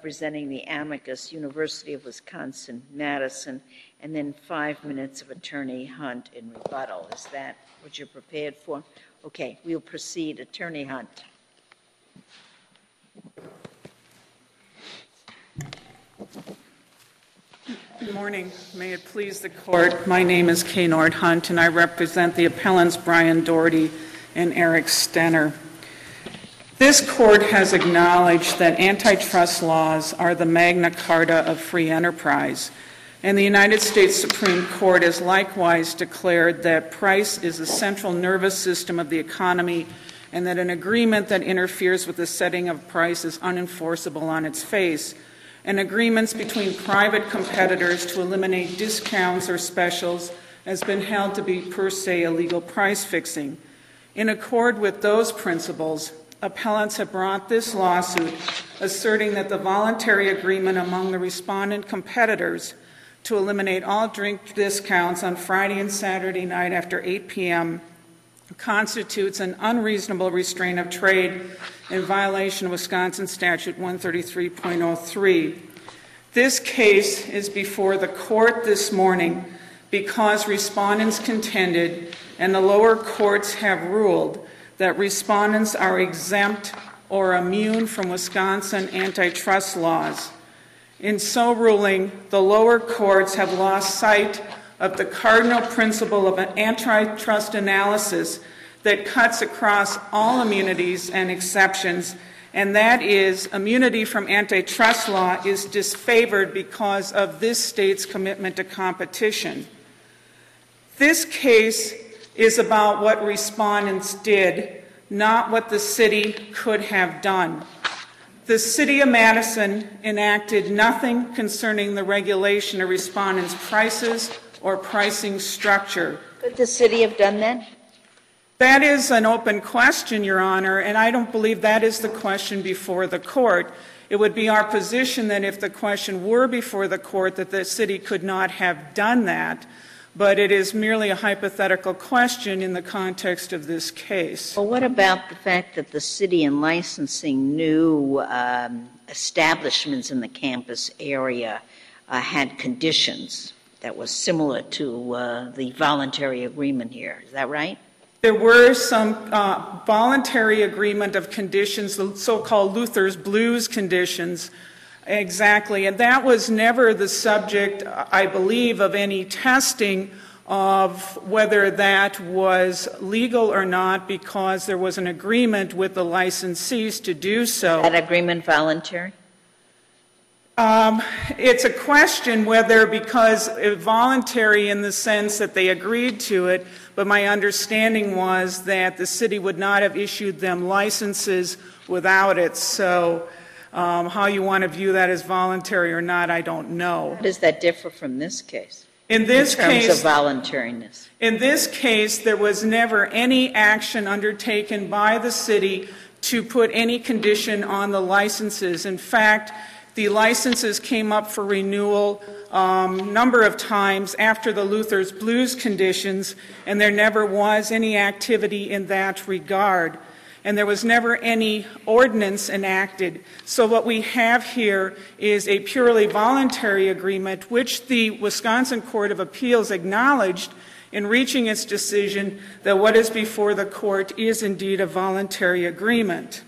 representing the amicus, University of Wisconsin-Madison, and then 5 minutes of Attorney Hunt in rebuttal. Is that what you're prepared for? Okay, we'll proceed. Attorney Hunt. Good morning. May it please the Court. My name is Kay Nord Hunt, and I represent the appellants Brian Doherty and Eric Stenner. This Court has acknowledged that antitrust laws are the Magna Carta of free enterprise, and the United States Supreme Court has likewise declared that price is the central nervous system of the economy and that an agreement that interferes with the setting of price is unenforceable on its face, and agreements between private competitors to eliminate discounts or specials has been held to be per se illegal price fixing. In accord with those principles, appellants have brought this lawsuit asserting that the voluntary agreement among the respondent competitors to eliminate all drink discounts on Friday and Saturday night after 8 p.m. constitutes an unreasonable restraint of trade in violation of Wisconsin Statute 133.03. This case is before the Court this morning because respondents contended, and the lower courts have ruled, that respondents are exempt or immune from Wisconsin antitrust laws. In so ruling, the lower courts have lost sight of the cardinal principle of an antitrust analysis that cuts across all immunities and exceptions, and that is immunity from antitrust law is disfavored because of this state's commitment to competition. This case is about what respondents did, not what the city could have done. The City of Madison enacted nothing concerning the regulation of respondents' prices or pricing structure. Could the city have done that? That is an open question, Your Honor, and I don't believe that is the question before the Court. It would be our position that if the question were before the Court that the city could not have done that, but it is merely a hypothetical question in the context of this case. Well, what about the fact that the city in licensing new establishments in the campus area had conditions that was similar to the voluntary agreement here? Is that right? There were some voluntary agreement of conditions, the so-called Luther's Blues conditions, exactly, and that was never the subject, I believe, of any testing of whether that was legal or not because there was an agreement with the licensees to do so. That agreement voluntary? It's a question whether because voluntary in the sense that they agreed to it, but my understanding was that the city would not have issued them licenses without it. So how you want to view that as voluntary or not, I don't know. How does that differ from this case? In terms of voluntariness? In this case, there was never any action undertaken by the city to put any condition on the licenses. In fact, the licenses came up for renewal number of times after the Luther's Blues conditions, and there never was any activity in that regard. And there was never any ordinance enacted. So what we have here is a purely voluntary agreement, which the Wisconsin Court of Appeals acknowledged in reaching its decision that what is before the court is indeed a voluntary agreement.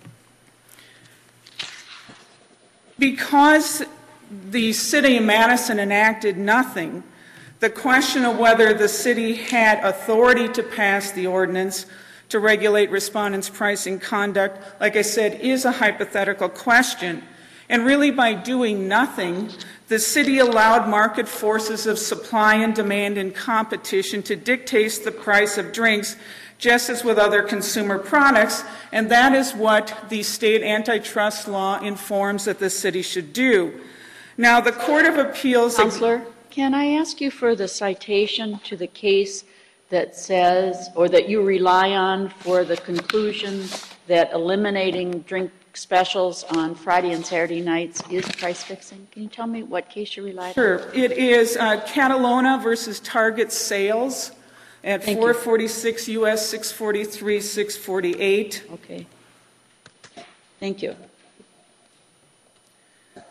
Because the City of Madison enacted nothing, the question of whether the city had authority to pass the ordinance to regulate respondents' pricing conduct, like I said, is a hypothetical question. And really by doing nothing, the city allowed market forces of supply and demand and competition to dictate the price of drinks just as with other consumer products, and that is what the state antitrust law informs that the city should do. Now, the Court of Appeals... Counselor, can I ask you for the citation to the case that says, or that you rely on for the conclusion that eliminating drink specials on Friday and Saturday nights is price fixing? Can you tell me what case you rely on? Sure. It is Catalona versus Target Sales at 446 U.S. 643, 648. Okay. Thank you.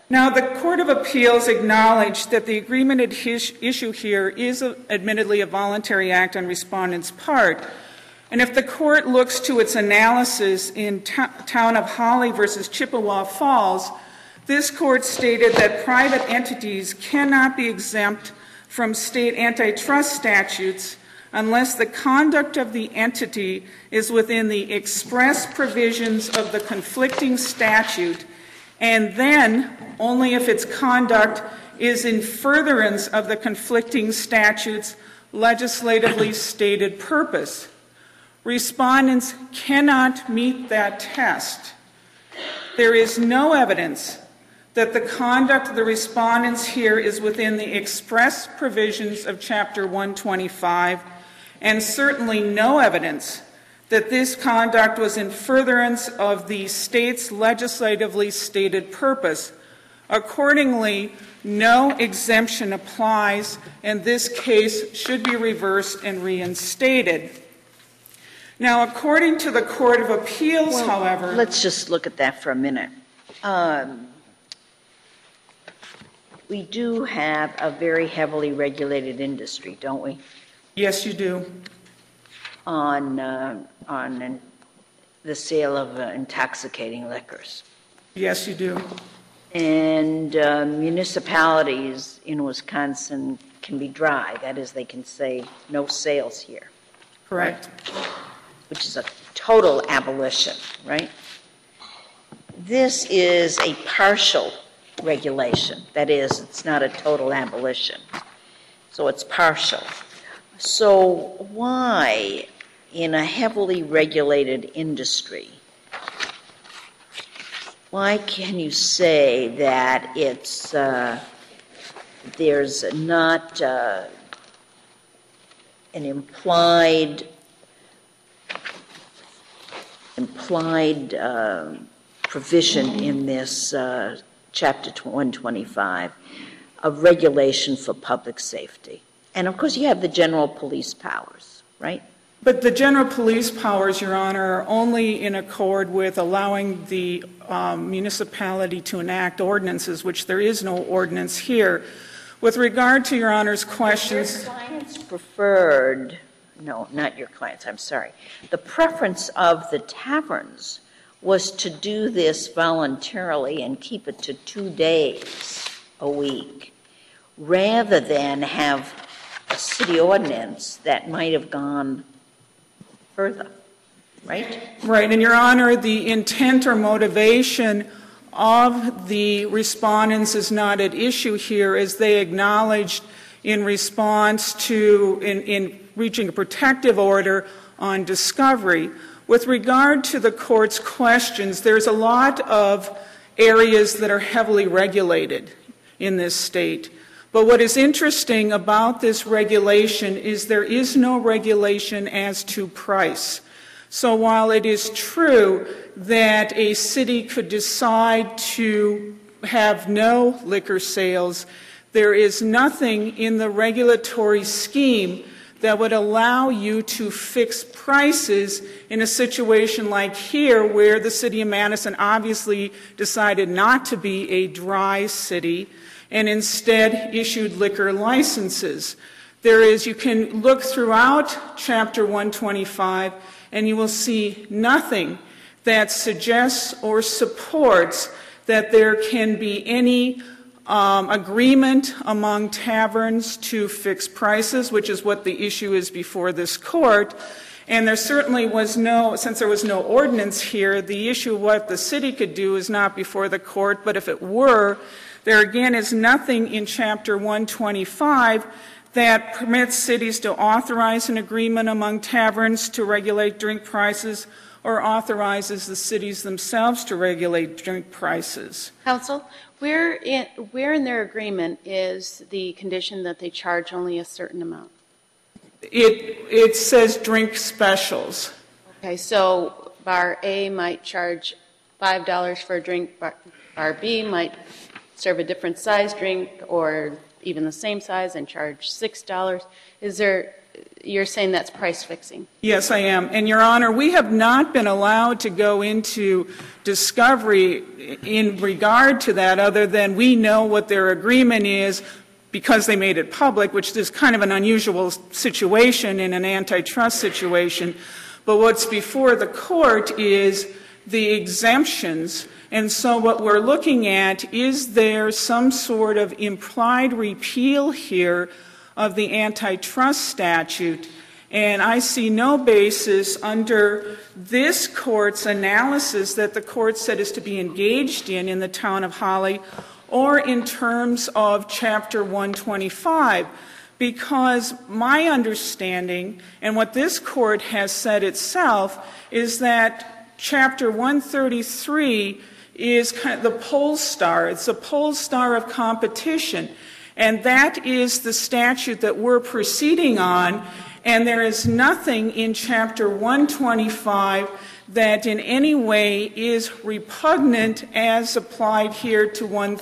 Now, the Court of Appeals acknowledged that the agreement at issue here is admittedly a voluntary act on respondents' part. And if the Court looks to its analysis in Town of Holly versus Chippewa Falls, this Court stated that private entities cannot be exempt from state antitrust statutes unless the conduct of the entity is within the express provisions of the conflicting statute, and then only if its conduct is in furtherance of the conflicting statute's legislatively stated purpose. Respondents cannot meet that test. There is no evidence that the conduct of the respondents here is within the express provisions of Chapter 125, and certainly no evidence that this conduct was in furtherance of the state's legislatively stated purpose. Accordingly, no exemption applies, and this case should be reversed and reinstated. Now, according to the Court of Appeals, however... Let's just look at that for a minute. We do have a very heavily regulated industry, don't we? Yes, you do. On the sale of intoxicating liquors. Yes, you do. And municipalities in Wisconsin can be dry. That is, they can say no sales here. Correct. Right? Which is a total abolition, right? This is a partial regulation. That is, it's not a total abolition. So it's partial. So why, in a heavily regulated industry, why can you say that it's there's not an implied provision in this Chapter 125 of regulation for public safety? And, of course, you have the general police powers, right? But the general police powers, Your Honor, are only in accord with allowing the municipality to enact ordinances, which there is no ordinance here. With regard to Your Honor's questions... Your clients preferred... No, not your clients, I'm sorry. The preference of the taverns was to do this voluntarily and keep it to 2 days a week, rather than have a city ordinance that might have gone further, right? Right, and Your Honor, the intent or motivation of the respondents is not at issue here, as they acknowledged in response to, in reaching a protective order on discovery. With regard to the Court's questions, there's a lot of areas that are heavily regulated in this state. But what is interesting about this regulation is there is no regulation as to price. So while it is true that a city could decide to have no liquor sales, there is nothing in the regulatory scheme that would allow you to fix prices in a situation like here, where the city of Madison obviously decided not to be a dry city and instead issued liquor licenses. You can look throughout Chapter 125 and you will see nothing that suggests or supports that there can be any agreement among taverns to fix prices, which is what the issue is before this Court. And there certainly was no, since there was no ordinance here, the issue of what the city could do is not before the Court, but if it were, there again is nothing in Chapter 125 that permits cities to authorize an agreement among taverns to regulate drink prices or authorizes the cities themselves to regulate drink prices. Counsel, where in their agreement is the condition that they charge only a certain amount? It says drink specials. Okay, so Bar A might charge $5 for a drink, Bar B might serve a different size drink or even the same size and charge $6. Is there you're saying that's price fixing? Yes, I am. And, Your Honor, we have not been allowed to go into discovery in regard to that other than we know what their agreement is because they made it public, which is kind of an unusual situation in an antitrust situation. But what's before the court is the exemptions. And so what we're looking at, is there some sort of implied repeal here of the antitrust statute? And I see no basis under this court's analysis that the court said is to be engaged in the town of Holly, or in terms of Chapter 125, because my understanding, and what this court has said itself, is that Chapter 133 is kind of the pole star. It's a pole star of competition. And that is the statute that we're proceeding on, and there is nothing in Chapter 125 that in any way is repugnant as applied here to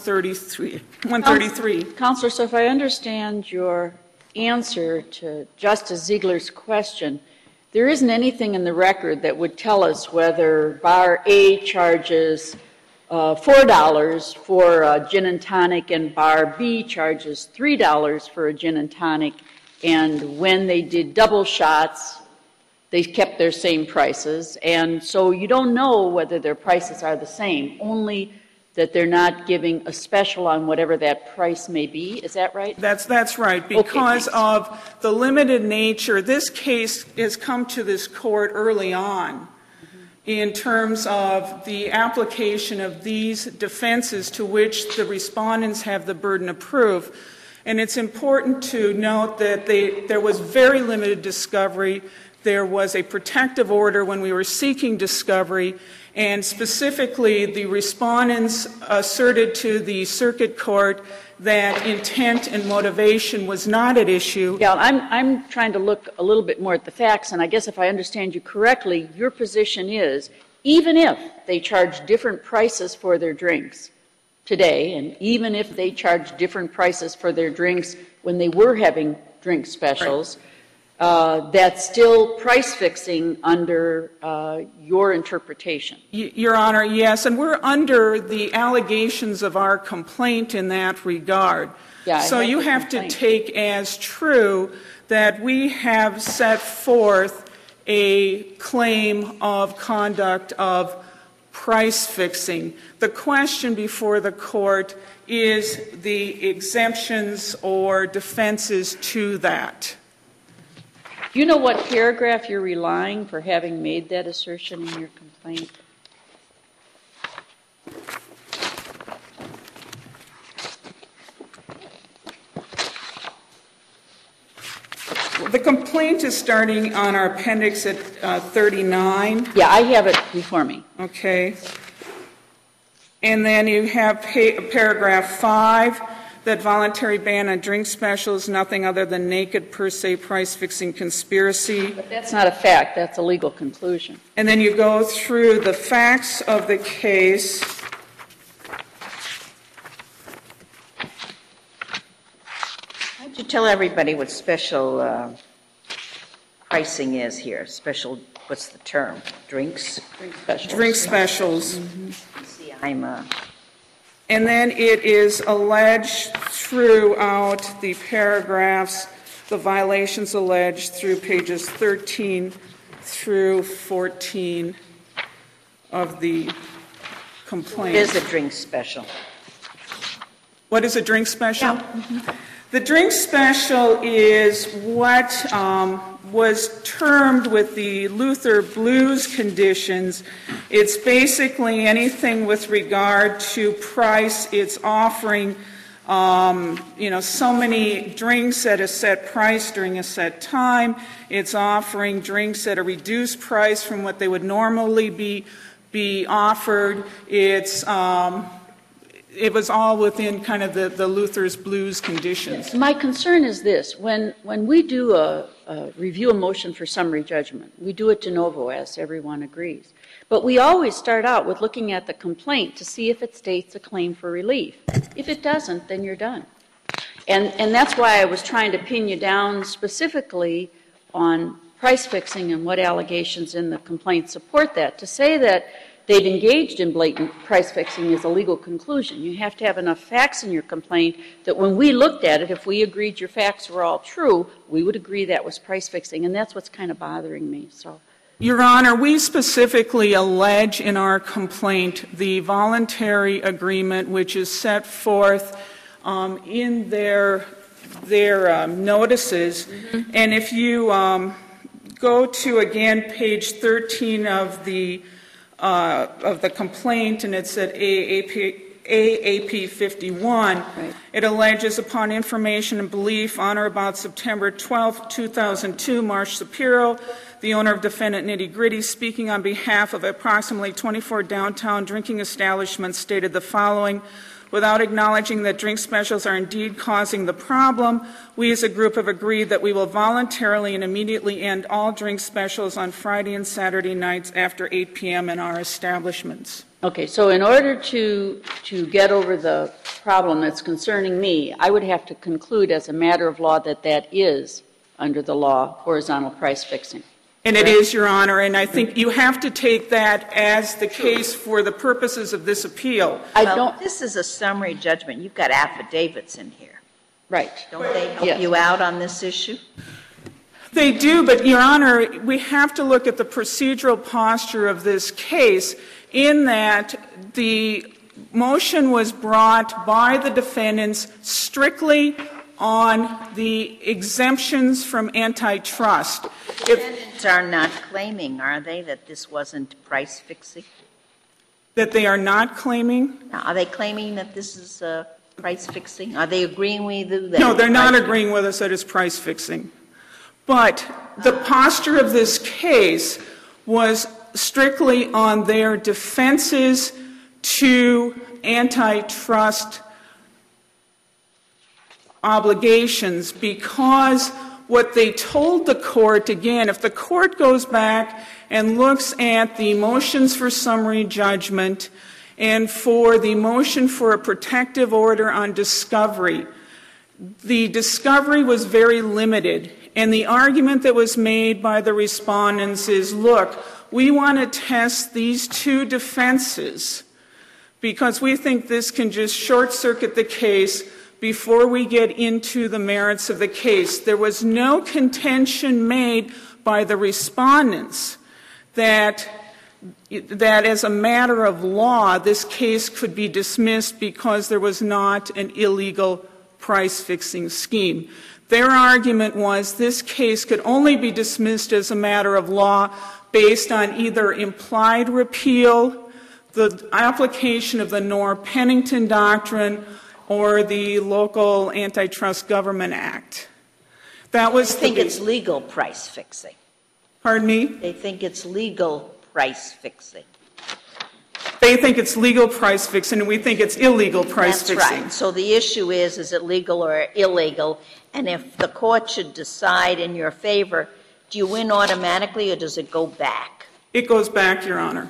133. Counselor, so if I understand your answer to Justice Ziegler's question, there isn't anything in the record that would tell us whether Bar A charges $4 for a gin and tonic and Bar B charges $3 for a gin and tonic, and when they did double shots, they kept their same prices, and so you don't know whether their prices are the same, only that they're not giving a special on whatever that price may be. Is that right? That's right. Because of the limited nature, this case has come to this court early on in terms of the application of these defenses to which the respondents have the burden of proof. And it's important to note that there was very limited discovery. There was a protective order when we were seeking discovery, and specifically the respondents asserted to the circuit court that intent and motivation was not at issue. Yeah, I'm trying to look a little bit more at the facts, and I guess if I understand you correctly, your position is even if they charge different prices for their drinks today, and even if they charge different prices for their drinks when they were having drink specials, that's still price fixing under your interpretation. Your Honor, yes, and we're under the allegations of our complaint in that regard. Yeah, so you have to take as true that we have set forth a claim of conduct of price fixing. The question before the court is the exemptions or defenses to that. Do you know what paragraph you're relying for having made that assertion in your complaint? The complaint is starting on our appendix at 39. Yeah, I have it before me. Okay. And then you have paragraph 5, that voluntary ban on drink specials, nothing other than naked per se price-fixing conspiracy. But that's not a fact. That's a legal conclusion. And then you go through the facts of the case. Why don't you tell everybody what special pricing is here? Special, what's the term? Drinks? Drink specials. Drink specials. Mm-hmm. See, I'm And then it is alleged throughout the paragraphs, the violations alleged through pages 13 through 14 of the complaint. What is a drink special? What is a drink special? Yeah. Mm-hmm. The drink special is what was termed with the Luther Blues conditions. It's basically anything with regard to price. It's offering, so many drinks at a set price during a set time. It's offering drinks at a reduced price from what they would normally be offered. It was all within kind of the Luther's Blues conditions. My concern is this. When we do review a motion for summary judgment, we do it de novo, as everyone agrees. But we always start out with looking at the complaint to see if it states a claim for relief. If it doesn't, then you're done. And that's why I was trying to pin you down specifically on price fixing and what allegations in the complaint support that. To say that they've engaged in blatant price fixing is a legal conclusion. You have to have enough facts in your complaint that when we looked at it, if we agreed your facts were all true, we would agree that was price fixing, and that's what's kind of bothering me. So, Your Honor, we specifically allege in our complaint the voluntary agreement which is set forth in their notices. Mm-hmm. And if you go to, again, page 13 of the complaint, and it's at AAP 51, right. It alleges upon information and belief on or about September 12, 2002, Marsh Shapiro, the owner of defendant Nitty Gritty, speaking on behalf of approximately 24 downtown drinking establishments, stated the following: without acknowledging that drink specials are indeed causing the problem, we as a group have agreed that we will voluntarily and immediately end all drink specials on Friday and Saturday nights after 8 p.m. in our establishments. Okay, so in order to get over the problem that's concerning me, I would have to conclude as a matter of law that that is, under the law, horizontal price fixing. And it is, Your Honor, and I think you have to take that as the case for the purposes of this appeal. This is a summary judgment. You've got affidavits in here. Right. Don't they help you out on this issue? They do, but, Your Honor, we have to look at the procedural posture of this case in that the motion was brought by the defendants strictly on the exemptions from antitrust. Defendants are not claiming, are they, that this wasn't price fixing? That they are not claiming? Are they claiming that this is price fixing? Are they agreeing with you that? No, they're not agreeing with us that it's price fixing. But the posture of this case was strictly on their defenses to antitrust obligations, because what they told the court, again, if the court goes back and looks at the motions for summary judgment and for the motion for a protective order on discovery, the discovery was very limited. And the argument that was made by the respondents is, look, we want to test these two defenses because we think this can just short-circuit the case before we get into the merits of the case. There was no contention made by the respondents that as a matter of law, this case could be dismissed because there was not an illegal price-fixing scheme. Their argument was this case could only be dismissed as a matter of law based on either implied repeal, the application of the Knorr-Pennington Doctrine, or the local Antitrust Government Act. That was they think it's legal price fixing. Pardon me? They think it's legal price fixing. They think it's legal price fixing, and we think it's illegal price fixing. That's right. So the issue is it legal or illegal? And if the court should decide in your favor, do you win automatically or does it go back? It goes back, Your Honor.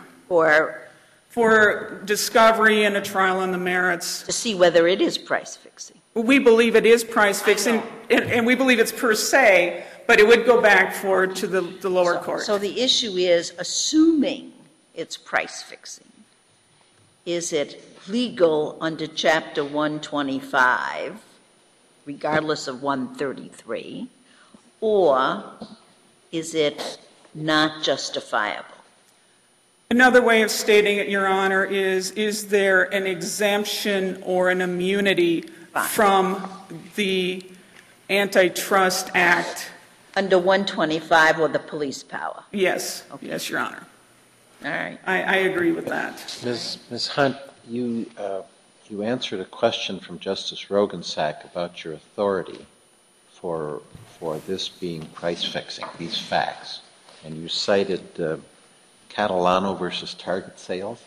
For discovery and a trial on the merits. To see whether it is price fixing. We believe it is price fixing, and we believe it's per se, but it would go back to the lower court. So the issue is, assuming it's price fixing, is it legal under Chapter 125, regardless of 133, or is it not justifiable? Another way of stating it, Your Honor, is there an exemption or an immunity from the Antitrust Act? Under 125 or the police power? Yes. Okay. Yes, Your Honor. All right. I agree with that. Ms. Hunt, you answered a question from Justice Rogensack about your authority for this being price fixing, these facts, and you cited Catalano versus Target Sales.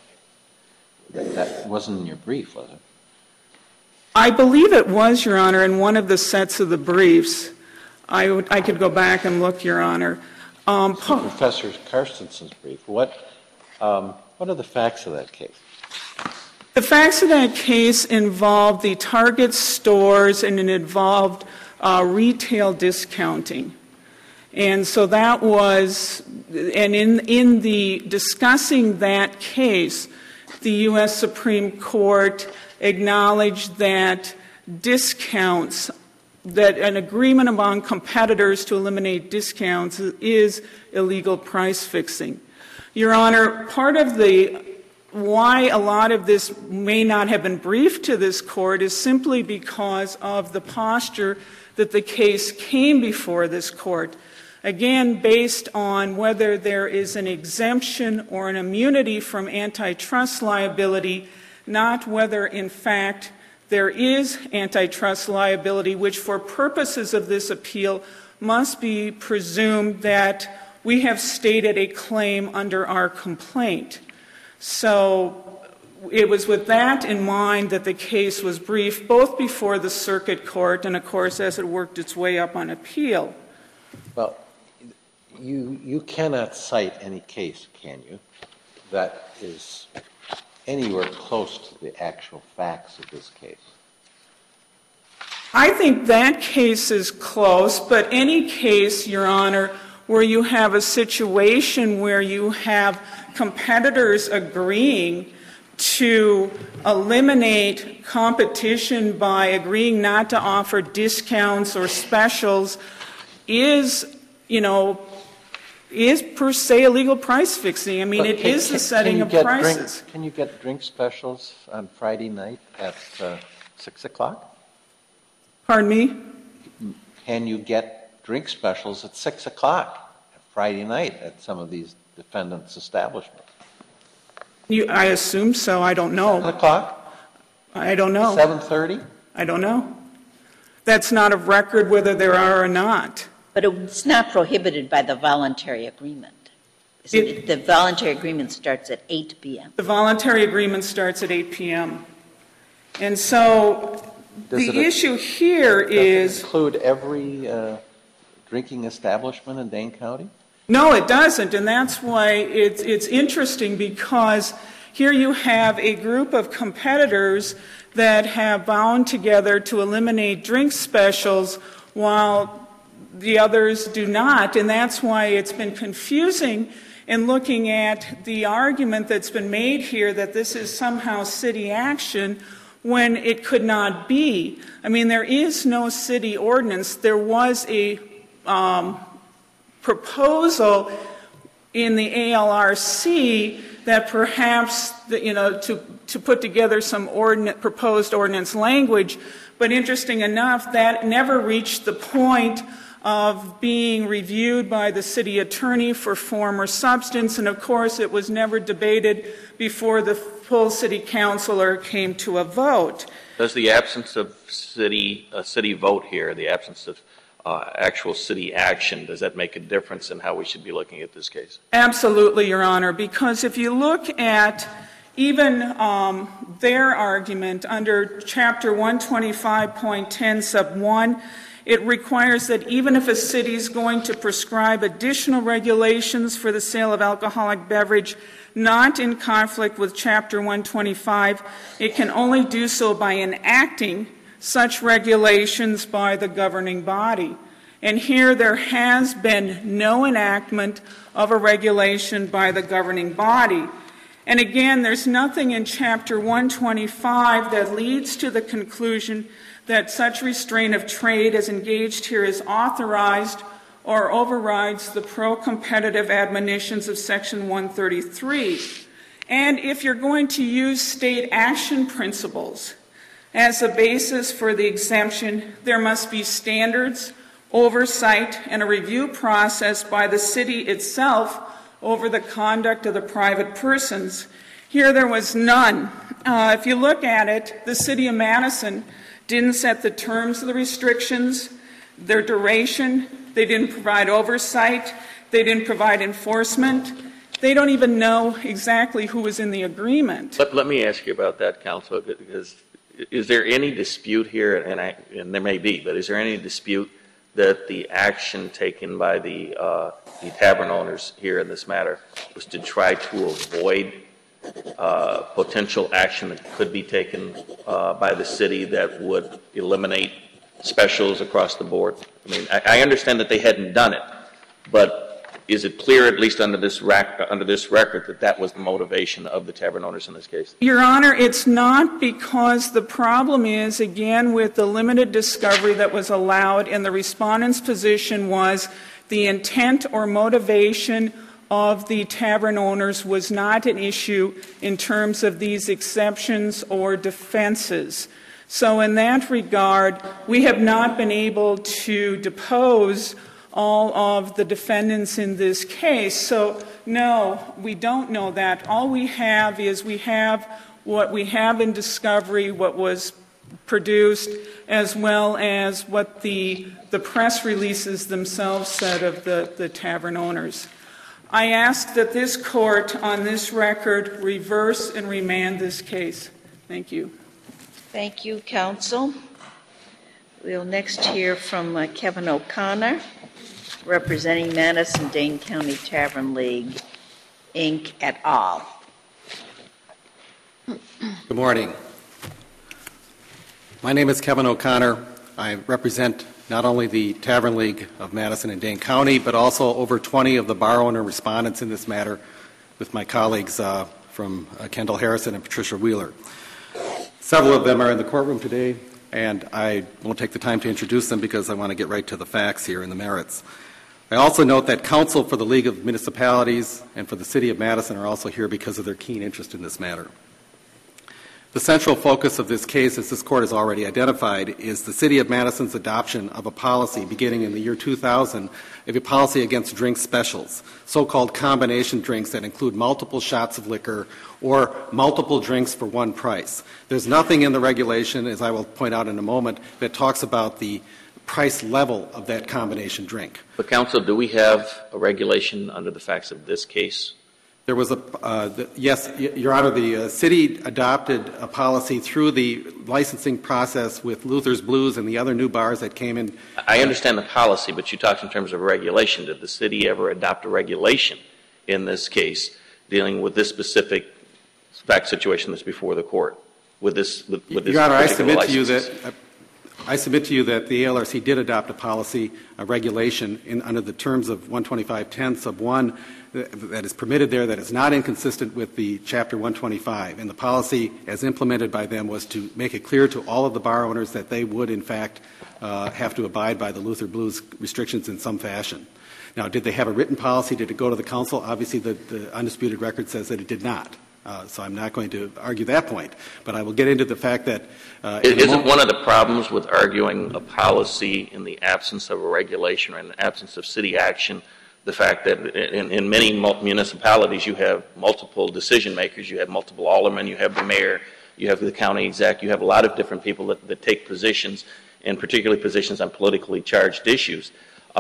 That wasn't in your brief, was it? I believe it was, Your Honor, in one of the sets of the briefs. I could go back and look, Your Honor. Professor Carstenson's brief. What are the facts of that case? The facts of that case involved the Target stores, and it involved retail discounting. And so that was, and in the discussing that case, the U.S. Supreme Court acknowledged that discounts, that an agreement among competitors to eliminate discounts is illegal price fixing. Your Honor, part of why a lot of this may not have been briefed to this Court is simply because of the posture that the case came before this Court. Again, based on whether there is an exemption or an immunity from antitrust liability, not whether, in fact, there is antitrust liability, which for purposes of this appeal must be presumed that we have stated a claim under our complaint. So it was with that in mind that the case was briefed, both before the circuit court and, of course, as it worked its way up on appeal. Well, you cannot cite any case, can you, that is anywhere close to the actual facts of this case? I think that case is close, but any case, Your Honor, where you have a situation where you have competitors agreeing to eliminate competition by agreeing not to offer discounts or specials is per se illegal price fixing. I mean, it is the setting of prices. Can you get drink specials on Friday night at 6 o'clock? Pardon me? Can you get drink specials at 6 o'clock Friday night at some of these defendants' establishments? I assume so. I don't know. 7 o'clock? I don't know. 7:30? I don't know. That's not of record whether there are or not. But it's not prohibited by the voluntary agreement. The voluntary agreement starts at 8 p.m. The voluntary agreement starts at 8 p.m. And so the issue here is... Does it include every drinking establishment in Dane County? No, it doesn't, and that's why it's interesting, because here you have a group of competitors that have bound together to eliminate drink specials while the others do not, and that's why it's been confusing in looking at the argument that's been made here that this is somehow city action when it could not be. I mean, there is no city ordinance. There was a proposal in the ALRC that perhaps, to put together some proposed ordinance language, but interesting enough, that never reached the point of being reviewed by the city attorney for form or substance, and of course it was never debated before the full city councilor came to a vote. Does the absence of a city vote here, the absence of actual city action, does that make a difference in how we should be looking at this case? Absolutely, Your Honor, because if you look at even their argument under Chapter 125.10 sub 1, it requires that even if a city is going to prescribe additional regulations for the sale of alcoholic beverage not in conflict with Chapter 125, it can only do so by enacting such regulations by the governing body. And here there has been no enactment of a regulation by the governing body. And again, there's nothing in Chapter 125 that leads to the conclusion that such restraint of trade as engaged here is authorized or overrides the pro-competitive admonitions of Section 133. And if you're going to use state action principles as a basis for the exemption, there must be standards, oversight, and a review process by the city itself over the conduct of the private persons. Here there was none. If you look at it, the city of Madison didn't set the terms of the restrictions, their duration, they didn't provide oversight, they didn't provide enforcement. They don't even know exactly who was in the agreement. Let me ask you about that, Counsel, because is there any dispute here, and there may be, but is there any dispute that the action taken by the tavern owners here in this matter was to try to avoid potential action that could be taken by the city that would eliminate specials across the board? I mean, I understand that they hadn't done it, but is it clear, at least under this record, that that was the motivation of the tavern owners in this case? Your Honor, it's not, because the problem is, again, with the limited discovery that was allowed, and the respondent's position was the intent or motivation of the tavern owners was not an issue in terms of these exceptions or defenses. So in that regard, we have not been able to depose all of the defendants in this case. So, no, we don't know that. All we have is we have what we have in discovery, what was produced, as well as what the press releases themselves said of the tavern owners. I ask that this Court, on this record, reverse and remand this case. Thank you. Thank you, counsel. We'll next hear from Kevin O'Connor, representing Madison-Dane County Tavern League, Inc., et al. Good morning. My name is Kevin O'Connor. I represent not only the Tavern League of Madison and Dane County, but also over 20 of the bar owner respondents in this matter with my colleagues from Kendall Harrison and Patricia Wheeler. Several of them are in the courtroom today, and I won't take the time to introduce them because I want to get right to the facts here and the merits. I also note that counsel for the League of Municipalities and for the City of Madison are also here because of their keen interest in this matter. The central focus of this case, as this Court has already identified, is the City of Madison's adoption of a policy beginning in the year 2000 of a policy against drink specials, so-called combination drinks that include multiple shots of liquor or multiple drinks for one price. There's nothing in the regulation, as I will point out in a moment, that talks about the price level of that combination drink. But, counsel, do we have a regulation under the facts of this case? There was yes, Your Honor, the city adopted a policy through the licensing process with Luther's Blues and the other new bars that came in. I understand the policy, but you talked in terms of regulation. Did the city ever adopt a regulation in this case dealing with this specific fact situation that's before the Court? With this Your Honor, license? I submit to you that the ALRC did adopt a policy, a regulation, under the terms of 125.10 sub 1 that is permitted there that is not inconsistent with the Chapter 125. And the policy, as implemented by them, was to make it clear to all of the bar owners that they would, in fact, have to abide by the Luther Blues restrictions in some fashion. Now, did they have a written policy? Did it go to the council? Obviously, the undisputed record says that it did not. So I'm not going to argue that point. But I will get into the fact that isn't one of the problems with arguing a policy in the absence of a regulation or in the absence of city action the fact that in many municipalities you have multiple decision makers, you have multiple aldermen, you have the mayor, you have the county exec, you have a lot of different people that take positions, and particularly positions on politically charged issues,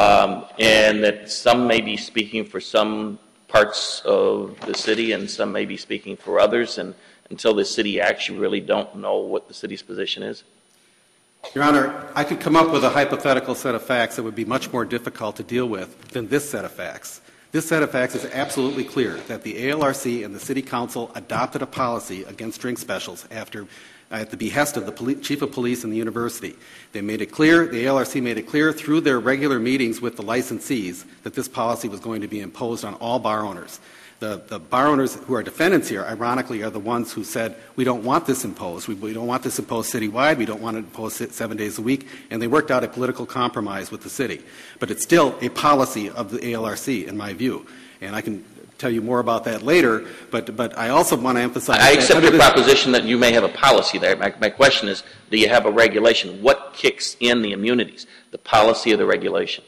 and that some may be speaking for some parts of the city and some may be speaking for others, and until the city acts, you really don't know what the city's position is? Your Honor, I could come up with a hypothetical set of facts that would be much more difficult to deal with than this set of facts. This set of facts is absolutely clear that the ALRC and the City Council adopted a policy against drink specials at the behest of the Chief of Police and the university. They made it clear, the ALRC made it clear through their regular meetings with the licensees that this policy was going to be imposed on all bar owners. The bar owners who are defendants here, ironically, are the ones who said, we don't want this imposed. We don't want this imposed citywide. We don't want it imposed 7 days a week. And they worked out a political compromise with the city. But it's still a policy of the ALRC, in my view. And I can tell you more about that later. But I also want to emphasize I accept your proposition that you may have a policy there. My question is, do you have a regulation? What kicks in the immunities? The policy or the regulation?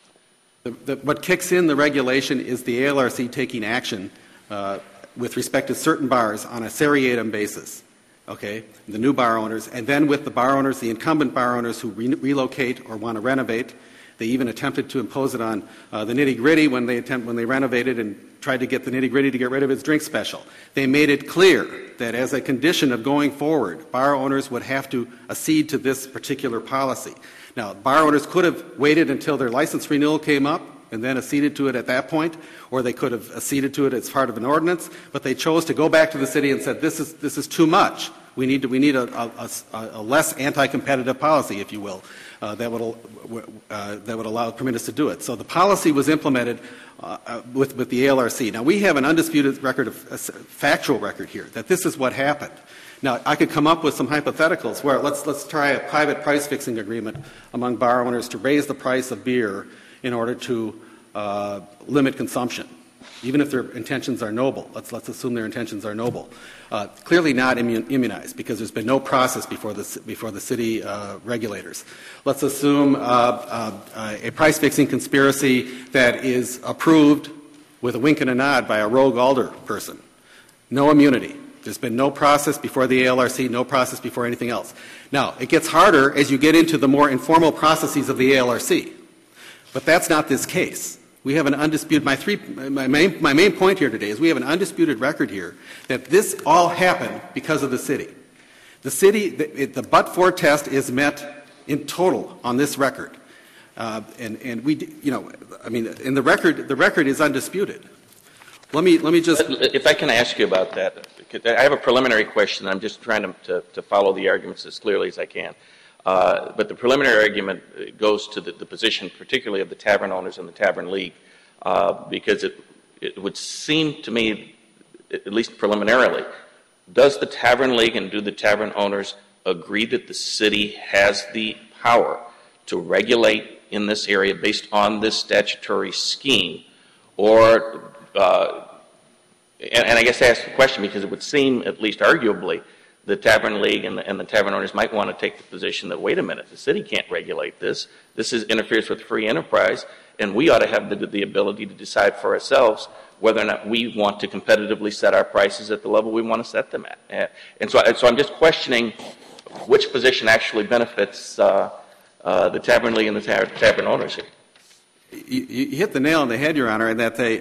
What kicks in the regulation is the ALRC taking action with respect to certain bars on a seriatim basis, okay, the new bar owners, and then with the bar owners, the incumbent bar owners who relocate or want to renovate. They even attempted to impose it on the nitty-gritty when they renovated and tried to get the nitty-gritty to get rid of its drink special. They made it clear that as a condition of going forward, bar owners would have to accede to this particular policy. Now, bar owners could have waited until their license renewal came up and then acceded to it at that point, or they could have acceded to it as part of an ordinance, but they chose to go back to the city and said, this is too much. We need a less anti-competitive policy, if you will, that would allow permitters to do it. So the policy was implemented with the ALRC. Now, we have an undisputed record, a factual record here, that this is what happened. Now, I could come up with some hypotheticals where let's try a private price-fixing agreement among bar owners to raise the price of beer in order to limit consumption, even if their intentions are noble. Let's assume their intentions are noble. Clearly not immunized, because there's been no process before the city regulators. Let's assume a price-fixing conspiracy that is approved with a wink and a nod by a rogue alder person. No immunity. There's been no process before the ALRC, no process before anything else. Now, it gets harder as you get into the more informal processes of the ALRC. But that's not this case. We have an undisputed, my main point here today is we have an undisputed record here that this all happened because of the city. The city, the but-for test is met in total on this record. And we, and the record is undisputed. Let me just. If I can ask you about that, I have a preliminary question. I'm just trying to follow the arguments as clearly as I can. But the preliminary argument goes to the position, particularly of the tavern owners and the Tavern League, because it would seem to me, at least preliminarily, does the Tavern League and do the tavern owners agree that the city has the power to regulate in this area based on this statutory scheme, or and I guess I ask the question because it would seem, at least arguably, the Tavern League and the tavern owners might want to take the position that, wait a minute, the city can't regulate this. This interferes with free enterprise, and we ought to have the ability to decide for ourselves whether or not we want to competitively set our prices at the level we want to set them at. And so I'm just questioning which position actually benefits the Tavern League and the tavern owners here. You hit the nail on the head, Your Honor, in that they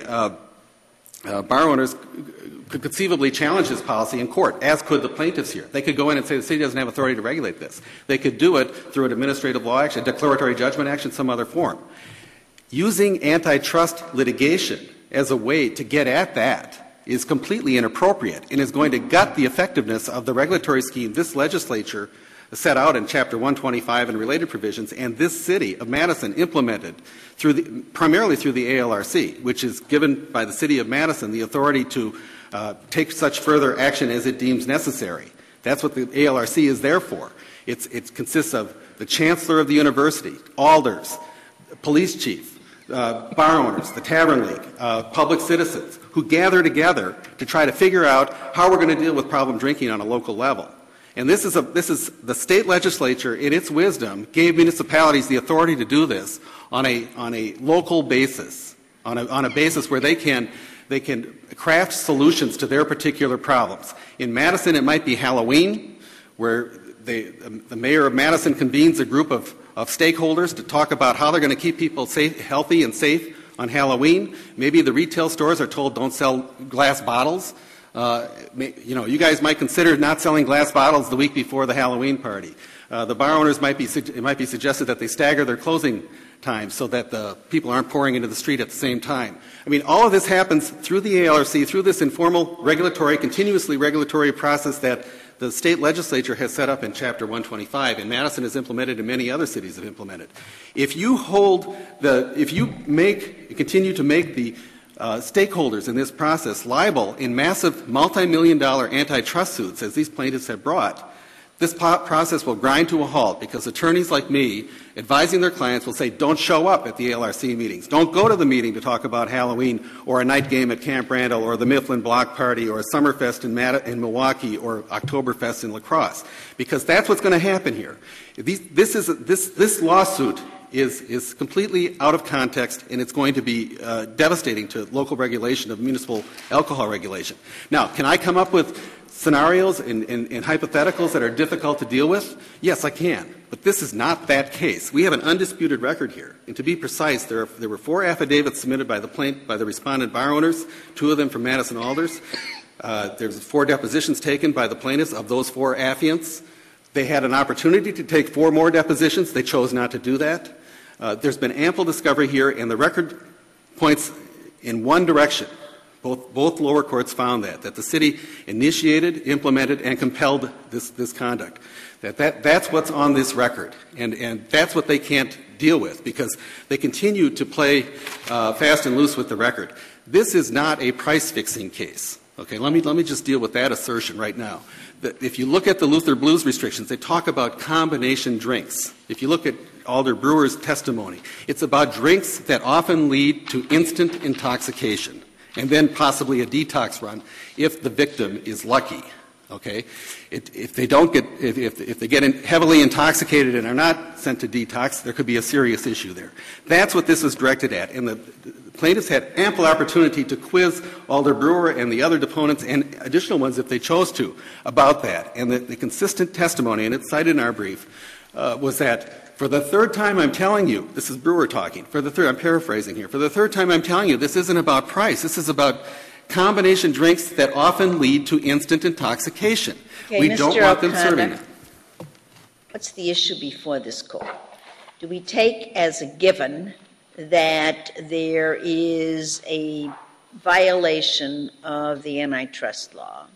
bar owners could conceivably challenge this policy in court, as could the plaintiffs here. They could go in and say the city doesn't have authority to regulate this. They could do it through an administrative law action, a declaratory judgment action, some other form. Using antitrust litigation as a way to get at that is completely inappropriate and is going to gut the effectiveness of the regulatory scheme this legislature set out in Chapter 125 and related provisions, and this city of Madison implemented primarily through the ALRC, which is given by the city of Madison the authority to take such further action as it deems necessary. That's what the ALRC is there for. It consists of the chancellor of the university, alders, police chief, bar owners, the Tavern League, public citizens, who gather together to try to figure out how we're going to deal with problem drinking on a local level. And this is the state legislature, in its wisdom, gave municipalities the authority to do this on a local basis, on a basis where they can craft solutions to their particular problems. In Madison, it might be Halloween, where the mayor of Madison convenes a group of stakeholders to talk about how they're going to keep people healthy and safe on Halloween. Maybe the retail stores are told don't sell glass bottles. You guys might consider not selling glass bottles the week before the Halloween party. The bar owners it might be suggested that they stagger their closing times so that the people aren't pouring into the street at the same time. I mean, all of this happens through the ALRC, through this informal continuously regulatory process that the state legislature has set up in Chapter 125, and Madison has implemented and many other cities have implemented. If you continue to make the stakeholders in this process liable in massive multi-million-dollar antitrust suits, as these plaintiffs have brought, this process will grind to a halt because attorneys like me advising their clients will say, don't show up at the ALRC meetings. Don't go to the meeting to talk about Halloween or a night game at Camp Randall or the Mifflin Block Party or a Summerfest in Milwaukee or Oktoberfest in La Crosse, because that's what's going to happen here. This lawsuit is completely out of context, and it's going to be devastating to local regulation of municipal alcohol regulation. Now, can I come up with scenarios and hypotheticals that are difficult to deal with? Yes, I can. But this is not that case. We have an undisputed record here. And to be precise, there were 4 affidavits submitted by the respondent bar owners, 2 of them from Madison Alders. There's 4 depositions taken by the plaintiffs of those 4 affiants. They had an opportunity to take 4 more depositions. They chose not to do that. There's been ample discovery here, and the record points in one direction. Both lower courts found that the city initiated, implemented, and compelled this conduct. That's what's on this record, and that's what they can't deal with because they continue to play fast and loose with the record. This is not a price-fixing case. Okay, let me just deal with that assertion right now. If you look at the Luther Blues restrictions, they talk about combination drinks. If you look at Alder Brewer's testimony, it's about drinks that often lead to instant intoxication and then possibly a detox run if the victim is lucky. Okay, if they get heavily intoxicated and are not sent to detox, there could be a serious issue there. That's what this is directed at, and the plaintiffs had ample opportunity to quiz Alder Brewer and the other deponents and additional ones if they chose to about that. And the consistent testimony, and it's cited in our brief, was that for the third time I'm telling you, this is Brewer talking, I'm paraphrasing here, for the third time I'm telling you this isn't about price, this is about combination drinks that often lead to instant intoxication. Okay, we Mr. don't want them O'Connor, serving it. What's the issue before this court? Do we take as a given that there is a violation of the antitrust law,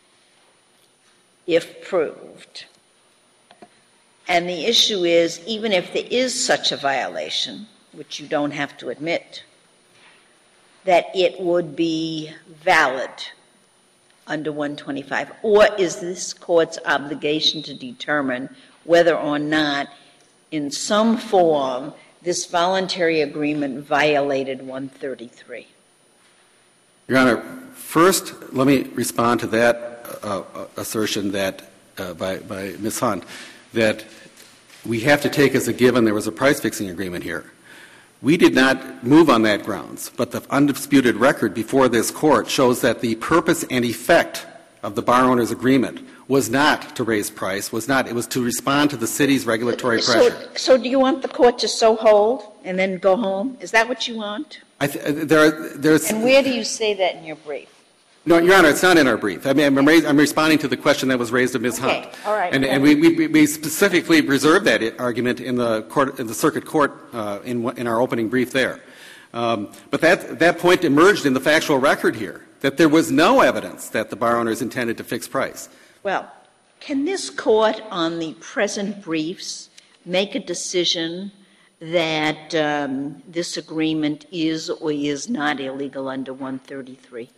if proved? And the issue is, even if there is such a violation, which you don't have to admit, that it would be valid under 125? Or is this court's obligation to determine whether or not, in some form, this voluntary agreement violated 133? Your Honor, first, let me respond to that assertion that by Ms. Hunt, that we have to take as a given there was a price-fixing agreement here. We did not move on that grounds, but the undisputed record before this court shows that the purpose and effect of the bar owner's agreement was not to raise price, it was to respond to the city's regulatory pressure. So do you want the court to so hold and then go home? Is that what you want? And where do you say that in your brief? No, Your Honor, it's not in our brief. I mean, I'm responding to the question that was raised of Ms. Hunt. Okay, all right. And we specifically reserved that argument in the circuit court in our opening brief there. But that point emerged in the factual record here, that there was no evidence that the bar owners intended to fix price. Well, can this court on the present briefs make a decision that this agreement is or is not illegal under 133?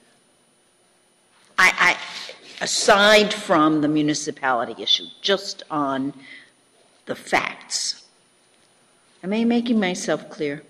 Aside from the municipality issue, just on the facts. Am I making myself clear?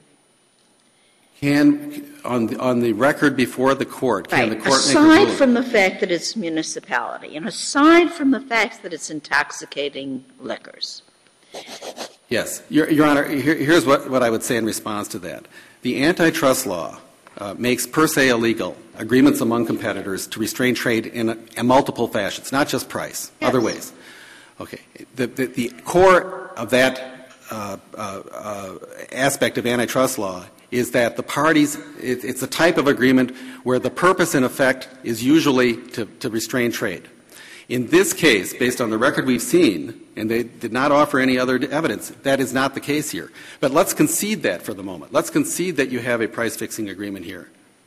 On the record before the court, can the court make a ruling? Aside from the fact that it's municipality, and aside from the fact that it's intoxicating liquors. Yes. Your Honor, here's what I would say in response to that. The antitrust law makes per se illegal agreements among competitors to restrain trade in multiple fashions, not just price, yes. Other ways. Okay. The core of that aspect of antitrust law is that the parties, it's a type of agreement where the purpose and effect is usually to restrain trade. In this case, based on the record we've seen, and they did not offer any other evidence, that is not the case here. But let's concede that for the moment. Let's concede that you have a price-fixing agreement here.